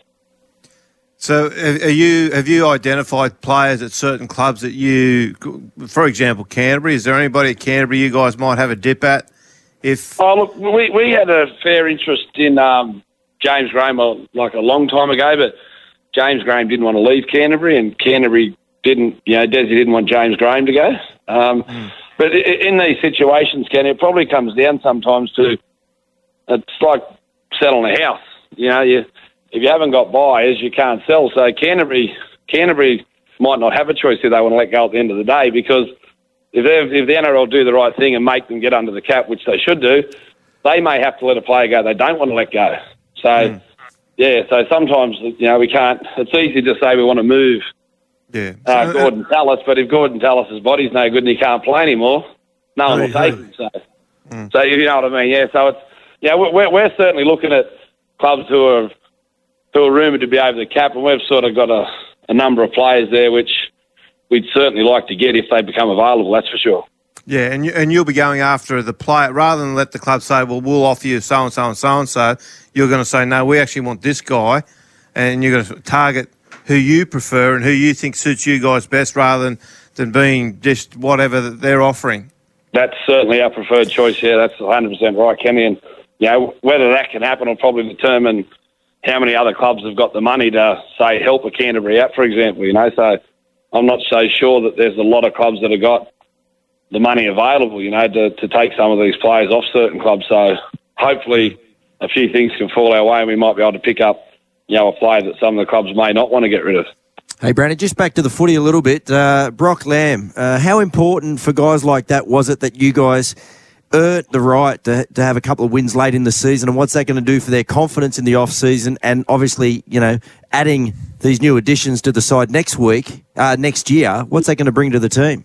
Speaker 7: So are you, have you identified players at certain clubs that you, for example, Canterbury, is there anybody at Canterbury you guys might have a dip at? If
Speaker 12: Oh, look, we, we had a fair interest in um, James Graham uh, like a long time ago, but James Graham didn't want to leave Canterbury, and Canterbury didn't, you know, Desi didn't want James Graham to go. Um, mm. But in these situations, Ken, it probably comes down sometimes to, it's like selling a house. You know, you, if you haven't got buyers, you can't sell. So Canterbury, Canterbury might not have a choice if they want to let go at the end of the day, because if, if the N R L do the right thing and make them get under the cap, which they should do, they may have to let a player go they don't want to let go. So, mm. yeah, so sometimes, you know, we can't, it's easy to say we want to move
Speaker 7: Yeah,
Speaker 12: uh,
Speaker 7: so,
Speaker 12: Gordon Tallis, but if Gordon Tallis' body's no good and he can't play anymore, no one will take him. So,
Speaker 7: mm.
Speaker 12: so you know what I mean? Yeah. So it's yeah, we're we're certainly looking at clubs who are who are rumoured to be over the cap, and we've sort of got a, a number of players there which we'd certainly like to get if they become available. That's for sure.
Speaker 7: Yeah, and you, and you'll be going after the player rather than let the club say, well, we'll offer you so and so and so and so. You're going to say, no, we actually want this guy, and you're going to target who you prefer and who you think suits you guys best, rather than, than being just whatever they're offering.
Speaker 12: That's certainly our preferred choice, yeah. That's one hundred percent right, Kenny. And, you know, whether that can happen will probably determine how many other clubs have got the money to, say, help a Canterbury out, for example, you know. So I'm not so sure that there's a lot of clubs that have got the money available, you know, to, to take some of these players off certain clubs. So hopefully a few things can fall our way and we might be able to pick up, you know, a player that some of the clubs may not want to get rid of.
Speaker 4: Hey, Brandon, just back to the footy a little bit. Uh, Brock Lamb, uh, how important for guys like that was it that you guys earned the right to, to have a couple of wins late in the season, and what's that going to do for their confidence in the off-season, and obviously, you know, adding these new additions to the side next week, uh, next year, what's that going to bring to the team?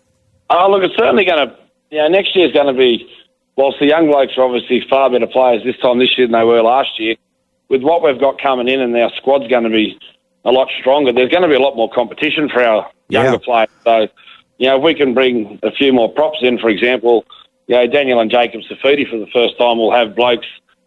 Speaker 12: Oh, look, it's certainly going to, you know, next year's going to be, whilst the young blokes are obviously far better players this time this year than they were last year, with what we've got coming in and our squad's going to be a lot stronger, there's going to be a lot more competition for our younger yeah. players. So, you know, if we can bring a few more props in, for example, you know, Daniel and Jacob Safidi for the first time will have blokes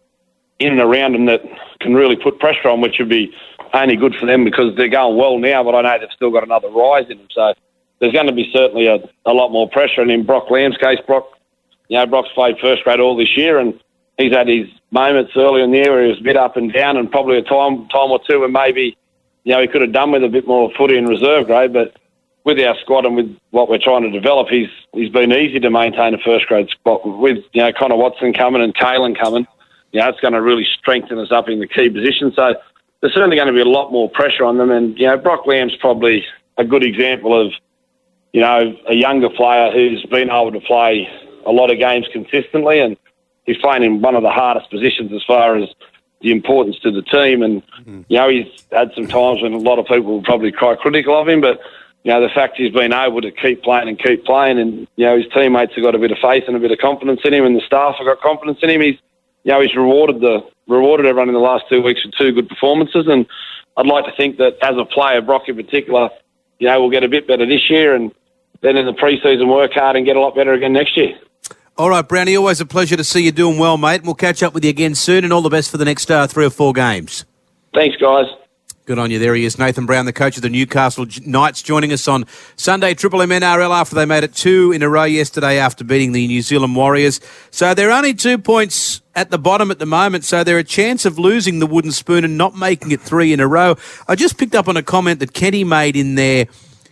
Speaker 12: in and around them that can really put pressure on, which would be only good for them because they're going well now, but I know they've still got another rise in them. So there's going to be certainly a, a lot more pressure. And in Brock Lamb's case, Brock, you know, Brock's played first grade all this year, and he's had his moments early in the year where he was a bit up and down, and probably a time time or two when maybe, you know, he could have done with a bit more footy in reserve grade. But with our squad and with what we're trying to develop, he's he's been easy to maintain a first grade spot. With, you know, Connor Watson coming and Kalen coming, you know, it's going to really strengthen us up in the key position. So there's certainly going to be a lot more pressure on them. And, you know, Brock Lamb's probably a good example of, you know, a younger player who's been able to play a lot of games consistently, and he's playing in one of the hardest positions as far as the importance to the team. And, mm-hmm. you know, he's had some times when a lot of people will probably cry critical of him, but, you know, the fact he's been able to keep playing and keep playing, and, you know, his teammates have got a bit of faith and a bit of confidence in him, and the staff have got confidence in him. He's, you know, he's rewarded the rewarded everyone in the last two weeks with two good performances, and I'd like to think that as a player, Brock in particular, you know, will get a bit better this year, and then in the pre-season work hard and get a lot better again next year.
Speaker 6: All right, Brownie, always a pleasure to see you doing well, mate. We'll catch up with you again soon, and all the best for the next uh, three or four games.
Speaker 12: Thanks, guys.
Speaker 6: Good on you. There he is, Nathan Brown, the coach of the Newcastle Knights, joining us on Sunday Triple M N R L after they made it two in a row yesterday after beating the New Zealand Warriors. So they're only two points at the bottom at the moment, so they're a chance of losing the wooden spoon and not making it three in a row. I just picked up on a comment that Kenny made in there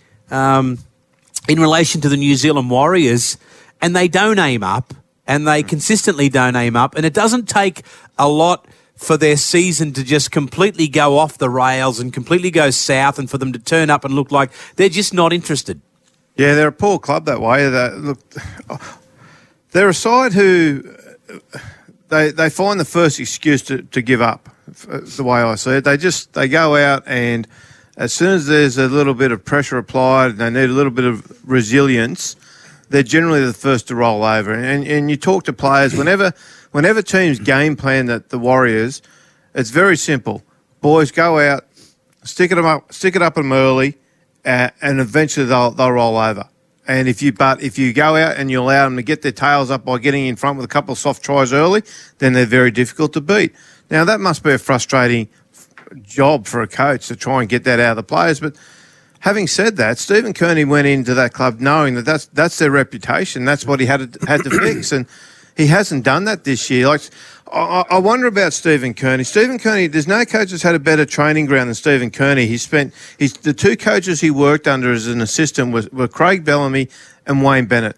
Speaker 6: um, in relation to the New Zealand Warriors, and they don't aim up, and they consistently don't aim up, and it doesn't take a lot for their season to just completely go off the rails and completely go south, and for them to turn up and look like they're just not interested.
Speaker 7: Yeah, they're a poor club that way. That look, they're a side who they they find the first excuse to, to give up. The way I see it, they just they go out, and as soon as there's a little bit of pressure applied and they need a little bit of resilience, they're generally the first to roll over. And and you talk to players whenever whenever teams game plan that the Warriors, it's very simple. Boys, go out, stick it up, stick it up them early, uh, and eventually they'll they'll roll over. And if you but if you go out and you allow them to get their tails up by getting in front with a couple of soft tries early, then they're very difficult to beat. Now that must be a frustrating job for a coach to try and get that out of the players. But having said that, Stephen Kearney went into that club knowing that that's that's their reputation. That's what he had to, had to fix, and he hasn't done that this year. Like I, I wonder about Stephen Kearney. Stephen Kearney, there's no coach that's had a better training ground than Stephen Kearney. He spent he's the two coaches he worked under as an assistant were, were Craig Bellamy and Wayne Bennett.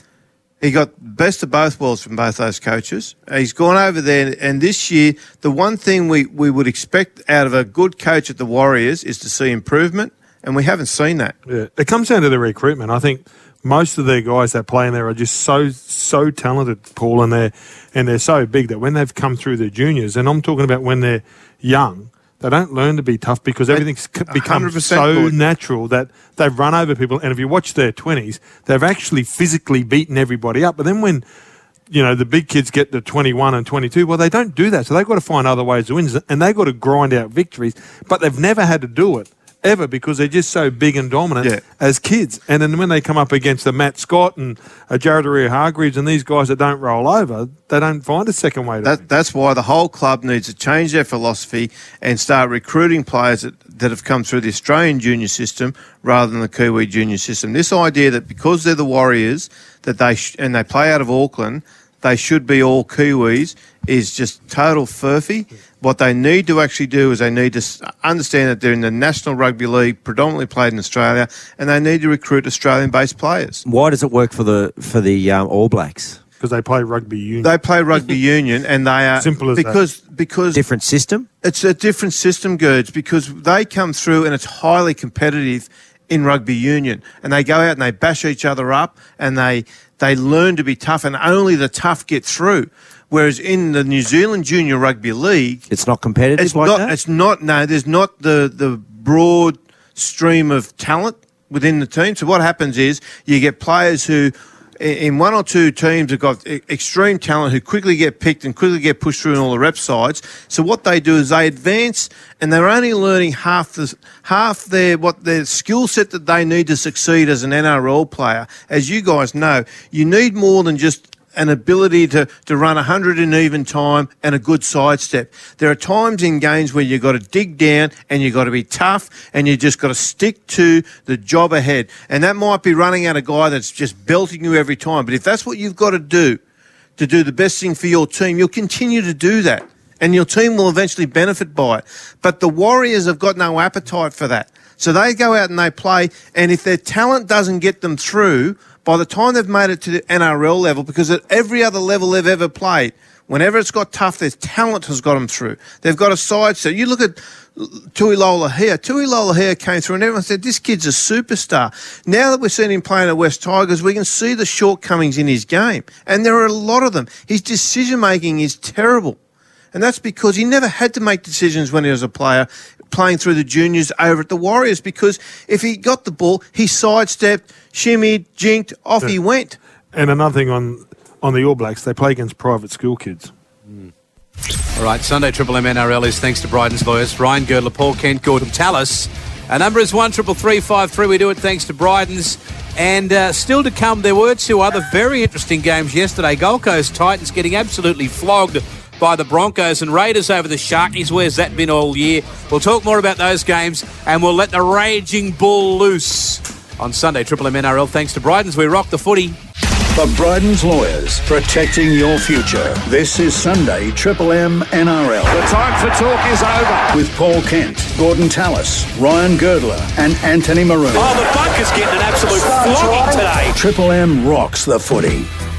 Speaker 7: He got best of both worlds from both those coaches. He's gone over there, and this year, the one thing we, we would expect out of a good coach at the Warriors is to see improvement, and we haven't seen that.
Speaker 8: Yeah, it comes down to the recruitment. I think most of their guys that play in there are just so so talented, Paul, and they're and they're so big that when they've come through their juniors, and I'm talking about when they're young, they don't learn to be tough because everything's become so good. Natural that they've run over people. And if you watch their twenties, they've actually physically beaten everybody up. But then when, you know, the big kids get to twenty-one and twenty-two, well, they don't do that. So they've got to find other ways to win, and they've got to grind out victories. But they've never had to do it, ever, because they're just so big and dominant
Speaker 7: yeah.
Speaker 8: as kids. And then when they come up against a Matt Scott and a Jared Hargreaves and these guys that don't roll over, they don't find a second way to
Speaker 7: that,
Speaker 8: win.
Speaker 7: That's why the whole club needs to change their philosophy and start recruiting players that, that have come through the Australian junior system rather than the Kiwi junior system. This idea that because they're the Warriors that they sh- and they play out of Auckland, they should be all Kiwis is just total furphy. What they need to actually do is they need to understand that they're in the National Rugby League, predominantly played in Australia, and they need to recruit Australian-based players.
Speaker 4: Why does it work for the for the um, All Blacks?
Speaker 8: Because they play rugby union.
Speaker 7: They play rugby union, and they are
Speaker 8: simple as
Speaker 7: because
Speaker 8: that.
Speaker 7: because
Speaker 4: different system.
Speaker 7: It's a different system, Gerds, because they come through and it's highly competitive in rugby union, and they go out and they bash each other up, and they they learn to be tough, and only the tough get through. Whereas in the New Zealand Junior Rugby League,
Speaker 4: it's not competitive.
Speaker 7: It's
Speaker 4: like
Speaker 7: not.
Speaker 4: that?
Speaker 7: It's not. No, there's not the the broad stream of talent within the team. So what happens is you get players who, in one or two teams, have got extreme talent who quickly get picked and quickly get pushed through in all the rep sides. So what they do is they advance, and they're only learning half the half their what their skill set that they need to succeed as an N R L player. As you guys know, you need more than just an ability to, to run one hundred in even time and a good sidestep. There are times in games where you've got to dig down and you've got to be tough and you just got to stick to the job ahead. And that might be running at a guy that's just belting you every time. But if that's what you've got to do to do the best thing for your team, you'll continue to do that. And your team will eventually benefit by it. But the Warriors have got no appetite for that. So they go out and they play, and if their talent doesn't get them through, by the time they've made it to the N R L level, because at every other level they've ever played, whenever it's got tough, their talent has got them through. They've got a side set. You look at Tuilola here. Tuilola here came through and everyone said, this kid's a superstar. Now that we've seen him playing at West Tigers, we can see the shortcomings in his game. And there are a lot of them. His decision-making is terrible. And that's because he never had to make decisions when he was a player playing through the juniors over at the Warriors, because if he got the ball, he sidestepped, shimmied, jinked, off yeah. he went.
Speaker 8: And another thing on, on the All Blacks, they play against private school kids.
Speaker 6: Mm. All right, Sunday Triple M N R L is thanks to Bryden's lawyers, Ryan Girdler, Paul Kent, Gordon Tallis. Our number is one triple three five three. We do it thanks to Bryden's. And uh, still to come, there were two other very interesting games yesterday. Gold Coast Titans getting absolutely flogged by the Broncos, and Raiders over the Sharkies. Where's that been all year? We'll talk more about those games, and we'll let the raging bull loose on Sunday Triple M N R L. Thanks to Bryden's, we rock the footy.
Speaker 2: For Bryden's lawyers, protecting your future. This is Sunday Triple M N R L.
Speaker 3: The time for talk is over.
Speaker 2: With Paul Kent, Gordon Tallis, Ryan Girdler and Anthony Maroon.
Speaker 3: Oh, the bunker's getting an absolute flogging today.
Speaker 2: Triple M rocks the footy.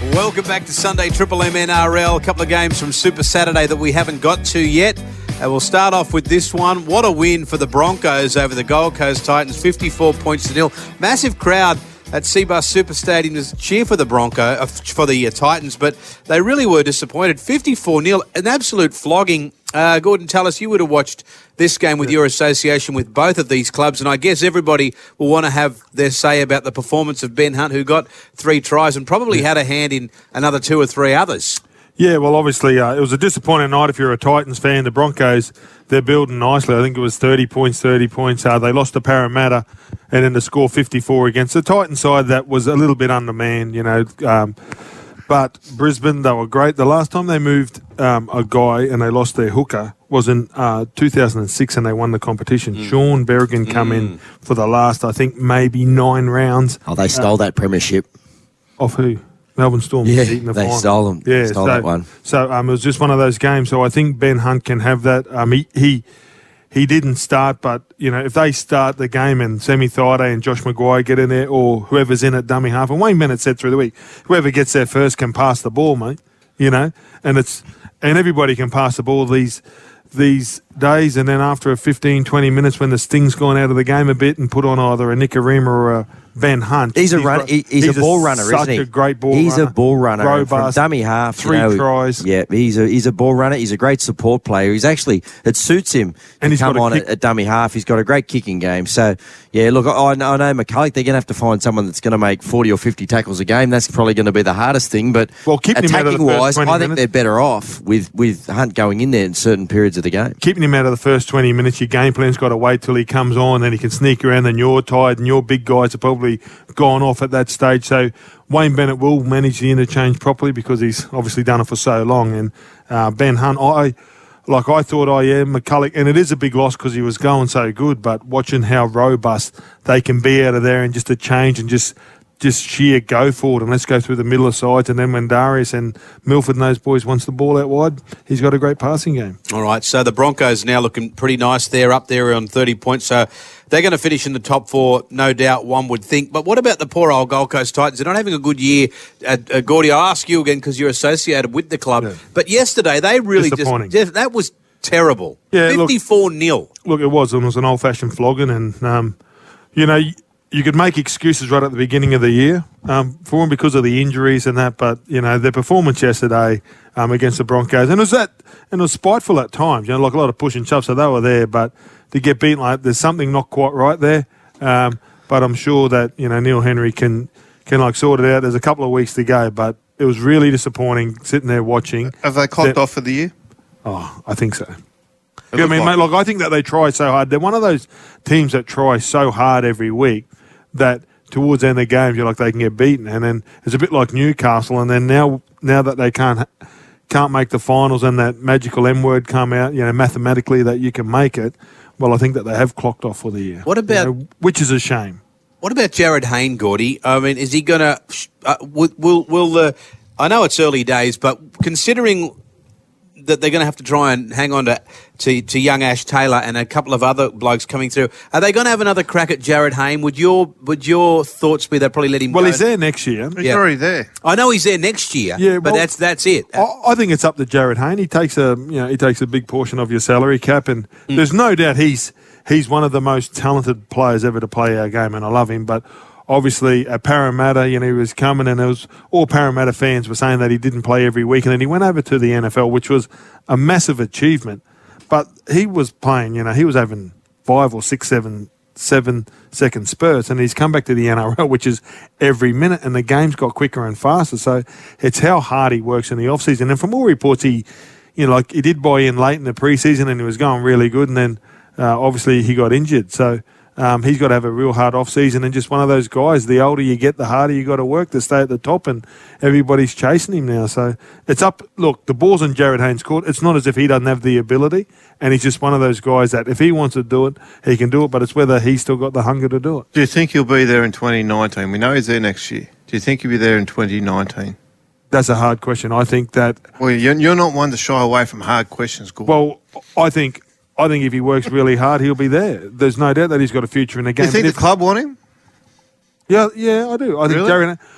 Speaker 6: Welcome back to Sunday Triple M N R L. A couple of games from Super Saturday that we haven't got to yet. And we'll start off with this one. What a win for the Broncos over the Gold Coast Titans, fifty-four points to nil. Massive crowd at Seabus Super Stadium to cheer for the Bronco, uh, for the uh, Titans, but they really were disappointed. fifty-four nil, an absolute flogging. Uh, Gordon, tell us, you would have watched this game with your association with both of these clubs, and I guess everybody will want to have their say about the performance of Ben Hunt, who got three tries and probably had a hand in another two or three others.
Speaker 8: Yeah, well, obviously, uh, it was a disappointing night if you're a Titans fan. The Broncos, they're building nicely. I think it was thirty points, thirty points. Uh, they lost to Parramatta and then to score fifty-four against the Titans side that was a little bit undermanned, you know. Um, but Brisbane, they were great. The last time they moved um, a guy and they lost their hooker was in uh, two thousand six and they won the competition. Mm. Sean Berrigan come mm. in for the last, I think, maybe nine rounds.
Speaker 4: Oh, they stole uh, that premiership.
Speaker 8: Off who? Melbourne Storm.
Speaker 4: Yeah,
Speaker 8: the
Speaker 4: they
Speaker 8: final.
Speaker 4: stole them.
Speaker 8: Yeah,
Speaker 4: stole
Speaker 8: so,
Speaker 4: that one.
Speaker 8: So um, it was just one of those games. So I think Ben Hunt can have that. Um, he, he he didn't start, but you know, if they start the game and Semi Thaiday and Josh Maguire get in there, or whoever's in at dummy half, and Wayne Bennett said through the week, whoever gets there first can pass the ball, mate. You know, and it's and everybody can pass the ball these these days. And then after a fifteen, twenty minutes, when the sting's gone out of the game a bit, and put on either a Nicarima or a Ben Hunt.
Speaker 4: He's a run. Got, he's, he's a ball runner, isn't he?
Speaker 8: Such a great ball
Speaker 4: he's
Speaker 8: runner.
Speaker 4: He's a ball runner.
Speaker 8: Robust,
Speaker 4: from dummy half.
Speaker 8: Three
Speaker 4: you know,
Speaker 8: tries.
Speaker 4: Yeah, he's a he's a ball runner. He's a great support player. He's actually it suits him
Speaker 8: and
Speaker 4: to
Speaker 8: he's
Speaker 4: come on
Speaker 8: kick-
Speaker 4: at, at dummy half. He's got a great kicking game. So yeah, look, I, I know McCulloch. They're going to have to find someone that's going to make forty or fifty tackles a game. That's probably going to be the hardest thing. But
Speaker 8: well, keeping him out of the first
Speaker 4: wise, I think
Speaker 8: minutes.
Speaker 4: they're better off with with Hunt going in there in certain periods of the game.
Speaker 8: Keeping him out of the first twenty minutes, your game plan's got to wait till he comes on, then he can sneak around. Then you're tired, and your big guys are probably gone off at that stage. So Wayne Bennett will manage the interchange properly because he's obviously done it for so long. And uh, Ben Hunt, I like I thought, oh yeah, McCulloch, and it is a big loss because he was going so good. But watching how robust they can be out of there and just a change and just just sheer go forward and let's go through the middle of sides. And then when Darius and Milford and those boys wants the ball out wide, he's got a great passing game.
Speaker 6: All right, so the Broncos now looking pretty nice there, up there on thirty points. So they're going to finish in the top four, no doubt, one would think. But what about the poor old Gold Coast Titans? They're not having a good year. Uh, uh, Gordy, I'll ask you again because you're associated with the club. Yeah. But yesterday, they really just, just... That was terrible.
Speaker 8: Yeah,
Speaker 6: fifty-four nil.
Speaker 8: Look, it was. It was an old-fashioned flogging. And, um, you know... You could make excuses right at the beginning of the year um, for them because of the injuries and that, but you know their performance yesterday um, against the Broncos, and it was that, and it was spiteful at times. You know, like a lot of push and shove, so they were there, but to get beaten like there's something not quite right there. Um, but I'm sure that you know Neil Henry can can like sort it out. There's a couple of weeks to go, but it was really disappointing sitting there watching.
Speaker 7: Have they clocked that, off for the year?
Speaker 8: Oh, I think so. You know what I mean, mate? Like I think that they try so hard. They're one of those teams that try so hard every week that towards the end of the games, you're like they can get beaten, and then it's a bit like Newcastle. And then now, now that they can't can't make the finals, and that magical M word come out, you know, mathematically that you can make it. Well, I think that they have clocked off for the year.
Speaker 6: What about,
Speaker 8: you know, which is a shame.
Speaker 6: What about Jared Hayne, Gordy? I mean, is he going to? Uh, will will, will the? I know it's early days, but considering that they're going to have to try and hang on to, to to young Ash Taylor and a couple of other blokes coming through. Are they going to have another crack at Jared Hayne? Would your would your thoughts be they'll probably let him
Speaker 8: well,
Speaker 6: go?
Speaker 8: Well, he's there next year.
Speaker 7: He's yeah. already there.
Speaker 6: I know he's there next year,
Speaker 8: yeah,
Speaker 6: but
Speaker 8: well,
Speaker 6: that's that's it.
Speaker 8: I, I think it's up to Jared Hayne. He takes a you know he takes a big portion of your salary cap, and mm. there's no doubt he's he's one of the most talented players ever to play our game, and I love him, but obviously, at Parramatta, you know, he was coming, and it was all Parramatta fans were saying that he didn't play every week, and then he went over to the N F L, which was a massive achievement. But he was playing, you know, he was having five or six, seven, seven second spurts, and he's come back to the N R L, which is every minute, and the game's got quicker and faster. So it's how hard he works in the off season. And from all reports, he, you know, like he did buy in late in the preseason, and he was going really good, and then uh, obviously he got injured. So. Um, he's got to have a real hard off-season, and just one of those guys, the older you get, the harder you got to work to stay at the top, and everybody's chasing him now. So it's up. Look, the ball's in Jared Hayne's court. It's not as if he doesn't have the ability, and he's just one of those guys that if he wants to do it, he can do it, but it's whether he's still got the hunger to do it.
Speaker 7: Do you think he'll be there in twenty nineteen? We know he's there next year. Do you think he'll be there in twenty nineteen?
Speaker 8: That's a hard question. I think that...
Speaker 7: Well, you're not one to shy away from hard questions, Gordon.
Speaker 8: Well, I think... I think if he works really hard, he'll be there. There's no doubt that he's got a future in the game.
Speaker 7: Do you think
Speaker 8: if,
Speaker 7: the club want him?
Speaker 8: Yeah, yeah, I do. I think
Speaker 7: really?
Speaker 8: Jared,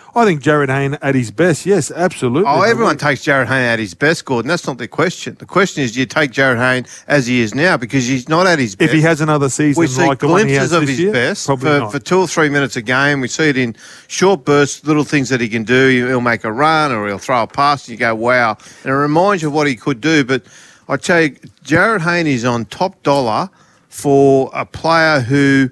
Speaker 8: I think Jared Hayne at his best, yes, absolutely.
Speaker 7: Oh, everyone takes Jared Hayne at his best, Gordon. That's not the question. The question is, do you take Jared Hayne as he is now? Because he's not at his best.
Speaker 8: If he has another season
Speaker 7: we see
Speaker 8: like the one he has
Speaker 7: glimpses of
Speaker 8: this
Speaker 7: his
Speaker 8: year,
Speaker 7: best
Speaker 8: probably
Speaker 7: for,
Speaker 8: not.
Speaker 7: for two or three minutes a game. We see it in short bursts, little things that he can do. He'll make a run or he'll throw a pass and you go, wow. And it reminds you of what he could do. But I tell you, Jared Hayne is on top dollar for a player who...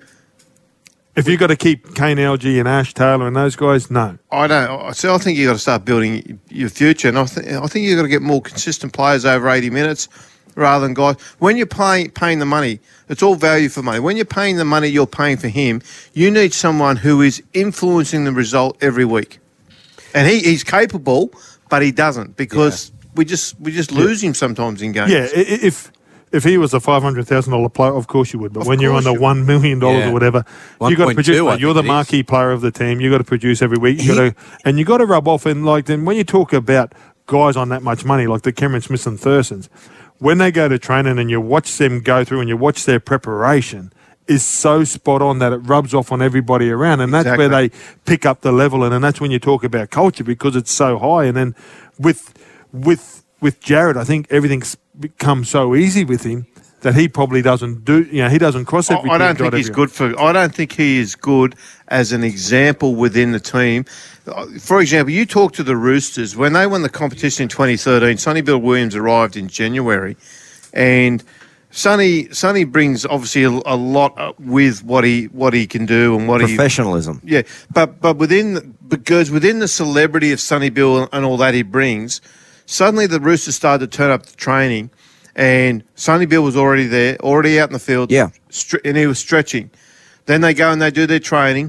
Speaker 8: If you've got to keep Kane Algie and Ash Taylor and those guys, no.
Speaker 7: I don't. So I think you've got to start building your future. And I, th- I think you've got to get more consistent players over eighty minutes rather than guys. When you're paying, paying the money, it's all value for money. When you're paying the money, you're paying for him. You need someone who is influencing the result every week. And he, he's capable, but he doesn't because yeah. we just we just lose yeah. him sometimes in games.
Speaker 8: Yeah, if if he was a five hundred thousand dollars player, of course you would. But
Speaker 7: of
Speaker 8: when you're on the one million dollars yeah. or whatever, you've got to produce. Mate, you're the marquee player of the team. You've got to produce every week. You got to, and you got to rub off. And like then when you talk about guys on that much money, like the Cameron Smiths and Thursons, when they go to training and you watch them go through and you watch their preparation, is so spot on that it rubs off on everybody around. And that's exactly. where they pick up the level. And, and that's when you talk about culture because it's so high. And then with with with Jared, I think everything's become so easy with him that he probably doesn't do, you know, he doesn't cross everything.
Speaker 7: I don't think he's good for, I don't think he is good as an example within the team. For example, you talk to the Roosters, when they won the competition in twenty thirteen, Sonny Bill Williams arrived in January and Sonny Sonny brings obviously a, a lot with what he what he can do and what
Speaker 4: professionalism.
Speaker 7: he professionalism. Yeah, but but within because within the celebrity of Sonny Bill and all that he brings, suddenly the Roosters started to turn up to training, and Sonny Bill was already there, already out in the field.
Speaker 4: Yeah,
Speaker 7: and he was stretching. Then they go and they do their training,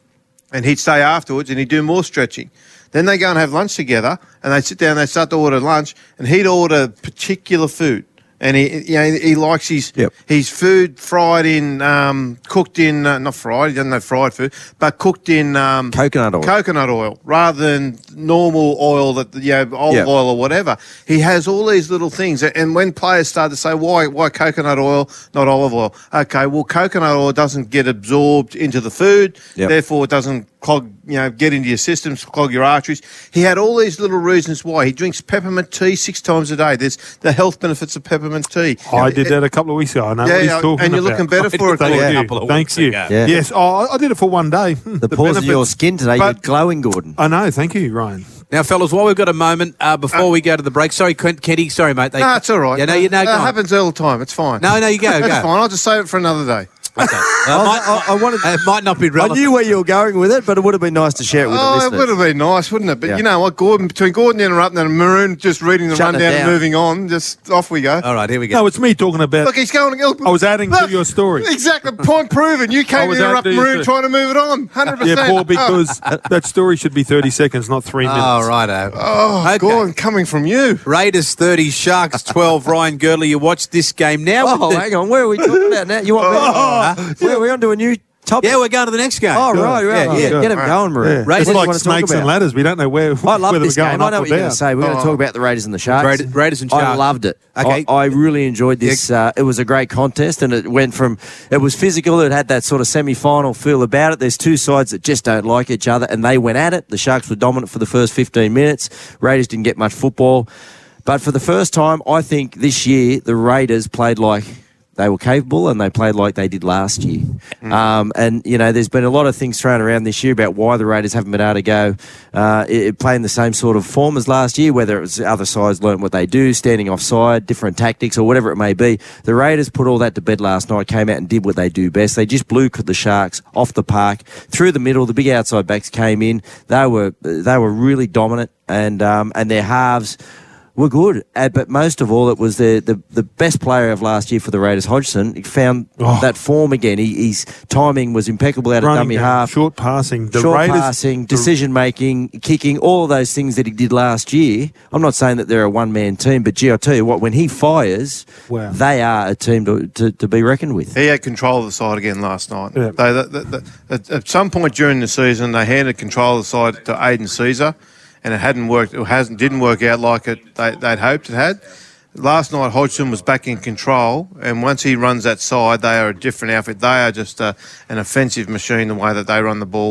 Speaker 7: and he'd stay afterwards and he'd do more stretching. Then they go and have lunch together, and they sit down, and they start to order lunch, and he'd order particular food. And he, you know, he likes his
Speaker 4: yep.
Speaker 7: his food fried in, um, cooked in, uh, not fried. He doesn't know fried food, but cooked in um,
Speaker 4: coconut oil.
Speaker 7: Coconut oil rather than normal oil that you know, olive yep. oil or whatever. He has all these little things, and when players start to say, "Why, why coconut oil, not olive oil?" Okay, well, coconut oil doesn't get absorbed into the food, yep. therefore it doesn't clog, you know, get into your systems, clog your arteries. He had all these little reasons why. He drinks peppermint tea six times a day. There's the health benefits of peppermint tea.
Speaker 8: I did that a couple of weeks ago. I know
Speaker 7: yeah,
Speaker 8: what he's
Speaker 7: yeah,
Speaker 8: talking
Speaker 7: and you're
Speaker 8: about.
Speaker 7: looking better for it.
Speaker 8: Thank
Speaker 7: yeah.
Speaker 8: you. Thank you.
Speaker 4: Yeah.
Speaker 8: Yes, oh, I did it for one day. The,
Speaker 4: the pores of your skin today, you're glowing, Gordon.
Speaker 8: I know. Thank you, Ryan.
Speaker 6: Now, fellas, while we've got a moment uh, before uh, we go to the break, sorry, Kenny, sorry, mate. They,
Speaker 7: no, it's all right.
Speaker 6: Yeah, no, you know,
Speaker 7: it happens all the time. It's fine.
Speaker 6: No, no, you go.
Speaker 7: It's
Speaker 6: go.
Speaker 7: fine. I'll just save it for another day.
Speaker 6: Okay. Well, I, might, I, I wanted, it might not be relevant.
Speaker 4: I knew where you were going with it, but it would have been nice to share it with
Speaker 7: oh,
Speaker 4: the listeners.
Speaker 7: It would have been nice, wouldn't it? But
Speaker 4: yeah.
Speaker 7: you know what, Gordon, between Gordon interrupting and Maroon just reading the
Speaker 4: Shutting
Speaker 7: rundown and moving on, just off we go.
Speaker 6: All right, here we go.
Speaker 8: No, it's me talking about...
Speaker 7: Look, he's going...
Speaker 8: I was adding
Speaker 7: look,
Speaker 8: to your story.
Speaker 7: Exactly, point proven. You came to interrupt Maroon trying to move it on, one hundred percent.
Speaker 8: Yeah, Paul, because oh. that story should be thirty seconds, not three minutes.
Speaker 6: Oh, righto.
Speaker 7: Oh, okay. Gordon, coming from you.
Speaker 6: Raiders thirty, Sharks twelve. Ryan Girdler, you watched this game now.
Speaker 4: Oh, the... hang on, where are we talking about now? You want me oh, to... Where are we on to a new... Topic.
Speaker 6: Yeah, we're going to the next game.
Speaker 4: Oh, right, right.
Speaker 6: Yeah,
Speaker 4: yeah. Get them going, Maroon.
Speaker 8: Yeah. It's like snakes and ladders. We don't know where,
Speaker 4: I love
Speaker 8: whether
Speaker 4: this
Speaker 8: we're going
Speaker 4: game.
Speaker 8: up
Speaker 4: I know
Speaker 8: or
Speaker 4: what you're
Speaker 8: down.
Speaker 4: going to say. We're
Speaker 7: oh.
Speaker 4: going to talk about the Raiders and the Sharks.
Speaker 6: Raiders, Raiders and Sharks.
Speaker 4: I loved it.
Speaker 6: Okay.
Speaker 4: I, I really enjoyed this. Uh, it was a great contest, and it went from... It was physical. It had that sort of semi-final feel about it. There's two sides that just don't like each other, and they went at it. The Sharks were dominant for the first fifteen minutes. Raiders didn't get much football. But for the first time, I think this year, the Raiders played like... They were capable and they played like they did last year. Mm. Um, and, you know, there's been a lot of things thrown around this year about why the Raiders haven't been able to go uh, it, playing the same sort of form as last year, whether it was the other sides learnt what they do, standing offside, different tactics or whatever it may be. The Raiders put all that to bed last night, came out and did what they do best. They just blew the Sharks off the park, through the middle. The big outside backs came in. They were they were really dominant, and um, and their halves... were good, uh, but most of all, it was the, the, the best player of last year for the Raiders, Hodgson. He found oh. that form again. He, his timing was impeccable out of dummy
Speaker 8: game,
Speaker 4: half.
Speaker 8: Short passing. The
Speaker 4: short
Speaker 8: Raiders,
Speaker 4: passing, decision-making, kicking, all of those things that he did last year. I'm not saying that they're a one-man team, but, gee, I'll tell you what, when he fires, wow. they are a team to, to, to be reckoned with.
Speaker 7: He had control of the side again last night.
Speaker 8: Yeah.
Speaker 7: They, they, they, they, at, at some point during the season, they handed control of the side to Aiden Caesar, and it hadn't worked. It hasn't didn't work out like it they, they'd hoped it had. Last night, Hodgson was back in control, and once he runs that side, they are a different outfit. They are just a, an offensive machine the way that they run the ball.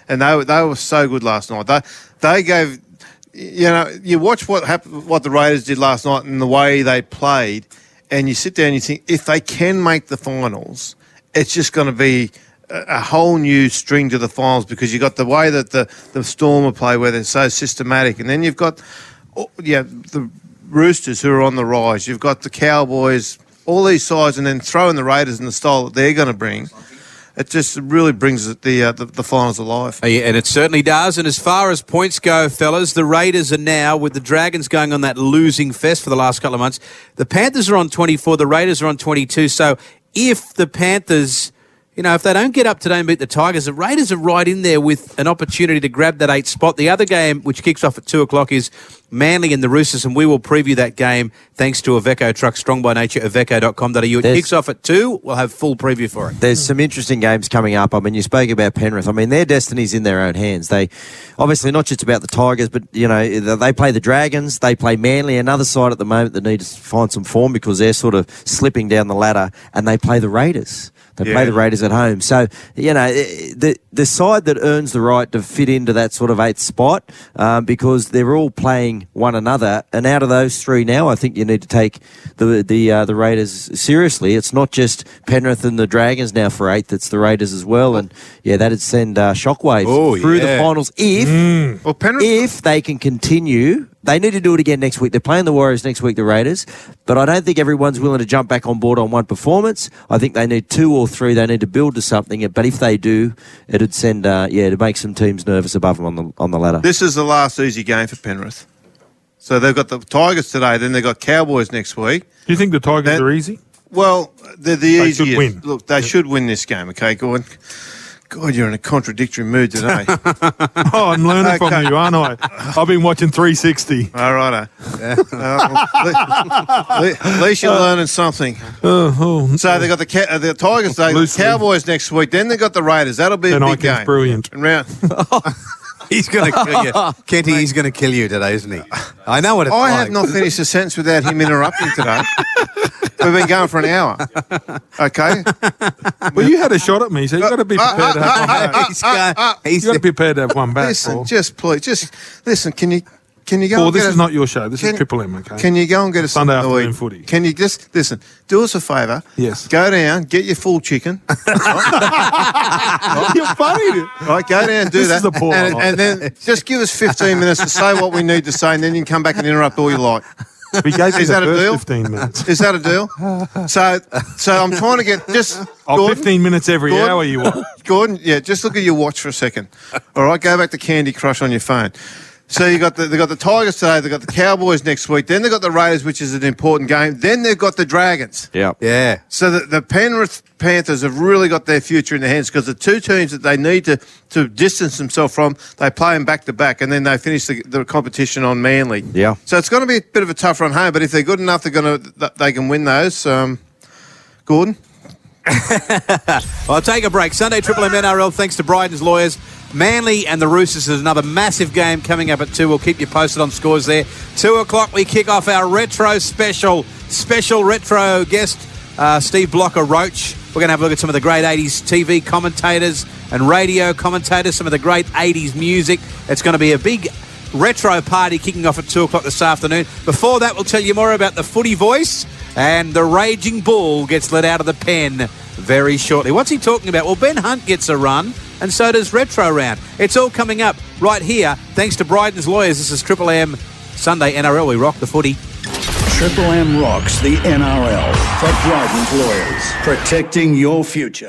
Speaker 7: and they were- they were so good last night. They they gave, you know, you watch what happened, what the Raiders did last night, and the way they played, and you sit there and you think if they can make the finals, it's just going to be a, a whole new string to the finals because you got the way that the the Storm will play, where they're so systematic, and then you've got, oh, yeah, the Roosters who are on the rise. You've got the Cowboys, all these sides, and then throw in the Raiders and the style that they're going to bring. It just really brings the, uh, the the finals alive.
Speaker 6: Oh, yeah, and it certainly does. And as far as points go, fellas, the Raiders are now, with the Dragons going on that losing fest for the last couple of months, the Panthers are on twenty-four, the Raiders are on twenty-two. So if the Panthers, you know, if they don't get up today and beat the Tigers, the Raiders are right in there with an opportunity to grab that eighth spot. The other game, which kicks off at two o'clock, is Manly and the Roosters, and we will preview that game thanks to Iveco Truck, strong by nature, iveco dot com dot a u. It
Speaker 4: There's-
Speaker 6: kicks off at two. We'll have full preview for it.
Speaker 4: There's some interesting games coming up. I mean, you spoke about Penrith. I mean, their destiny's in their own hands. They, obviously, not just about the Tigers, but, you know, they play the Dragons, they play Manly, another side at the moment that need to find some form because they're sort of slipping down the ladder, and they play the Raiders. They
Speaker 7: Yeah.
Speaker 4: play the Raiders at home. So, you know, the the side that earns the right to fit into that sort of eighth spot, um, because they're all playing one another. And out of those three now, I think you need to take the the uh, the Raiders seriously. It's not just Penrith and the Dragons now for eighth, it's the Raiders as well. And, yeah, that'd send uh, shockwaves
Speaker 6: Oh,
Speaker 4: through
Speaker 6: yeah.
Speaker 4: the finals if,
Speaker 7: Well, Penrith,
Speaker 4: if they can continue. They need to do it again next week. They're playing the Warriors next week, the Raiders. But I don't think everyone's willing to jump back on board on one performance. I think they need two or three. They need to build to something. But if they do, it'd send, uh, yeah, to make some teams nervous above them on the on the ladder.
Speaker 7: this is the last easy game for Penrith. So they've got the Tigers today, then they've got Cowboys next week.
Speaker 8: Do you think the Tigers
Speaker 7: That-
Speaker 8: are easy?
Speaker 7: Well, they're the
Speaker 8: They should
Speaker 7: easiest.
Speaker 8: win.
Speaker 7: Look, they should win this game, okay, Gordon? God, you're in a contradictory mood today.
Speaker 8: Oh, I'm learning
Speaker 7: Okay.
Speaker 8: from you, aren't I? I've been watching three sixty.
Speaker 7: All right. Uh, well, at le- at least you're learning something.
Speaker 8: Oh, oh.
Speaker 7: So they got the ca- uh, the Tigers, they got the
Speaker 8: Loosely.
Speaker 7: Cowboys next week. Then they got the Raiders. That'll be a
Speaker 8: Ben
Speaker 7: big
Speaker 8: Ikin's
Speaker 7: game.
Speaker 8: brilliant.
Speaker 7: And round,
Speaker 6: He's going to kill you. Kenty, he's going to kill you today, isn't he? I know what it's
Speaker 7: I
Speaker 6: like.
Speaker 7: have not finished a sentence without him interrupting today. We've been going for an hour. Okay.
Speaker 8: Well, you had a shot at me, so you've got to be prepared to have one back.
Speaker 6: He's going, he's
Speaker 8: You've got to be prepared to have one back,
Speaker 7: Listen,
Speaker 8: Paul.
Speaker 7: just please, just listen. Can you can you go?
Speaker 8: Paul,
Speaker 7: and
Speaker 8: this
Speaker 7: get
Speaker 8: is
Speaker 7: a-
Speaker 8: not your show. This
Speaker 7: can-
Speaker 8: is Triple M, okay?
Speaker 7: Can you go and get a
Speaker 8: Sunday
Speaker 7: something to
Speaker 8: afternoon
Speaker 7: eat?
Speaker 8: footy.
Speaker 7: Can you just listen? Do us a favour.
Speaker 8: Yes.
Speaker 7: Go down, get your full chicken.
Speaker 8: You're funny.
Speaker 7: Right, go down and do
Speaker 8: This
Speaker 7: that,
Speaker 8: is the Paul
Speaker 7: and,
Speaker 8: I like.
Speaker 7: and then just give us fifteen minutes to say what we need to say, and then you can come back and interrupt all you like.
Speaker 8: We gave you
Speaker 7: Is
Speaker 8: the
Speaker 7: that a
Speaker 8: first
Speaker 7: deal?
Speaker 8: fifteen minutes.
Speaker 7: Is that a deal? So, so I'm trying to get just
Speaker 8: Oh,
Speaker 7: Gordon,
Speaker 8: fifteen minutes every
Speaker 7: Gordon?
Speaker 8: hour you want.
Speaker 7: Gordon, yeah, just look at your watch for a second. All right, go back to Candy Crush on your phone. So you got the they got the Tigers today, they got the Cowboys next week, then they got the Raiders, which is an important game. Then they've got the Dragons.
Speaker 4: Yeah.
Speaker 6: Yeah.
Speaker 7: So the, the Penrith Panthers have really got their future in their hands because the two teams that they need to, to distance themselves from, they play them back to back, and then they finish the, the competition on Manly.
Speaker 4: Yeah.
Speaker 7: So it's going to be a bit of a tough run home, but if they're good enough, they're going to they can win those. Um, Gordon.
Speaker 6: I'll take a break. Sunday Triple M N R L, thanks to Bryden's Lawyers. Manly and the Roosters is another massive game coming up at two. We'll keep you posted on scores there. Two o'clock, we kick off our retro special. Special retro guest, uh, Steve Blocker Roach. We're going to have a look at some of the great eighties T V commentators and radio commentators, some of the great eighties music. It's going to be a big retro party kicking off at two o'clock this afternoon. Before that, we'll tell you more about the footy voice, and the Raging Bull gets let out of the pen very shortly. What's he talking about? Well, Ben Hunt gets a run, and so does Retro Round. It's all coming up right here, thanks to Bryden's Lawyers. This is Triple M Sunday N R L. We rock the footy.
Speaker 2: Triple M rocks the N R L for Bryden's Lawyers, protecting your future.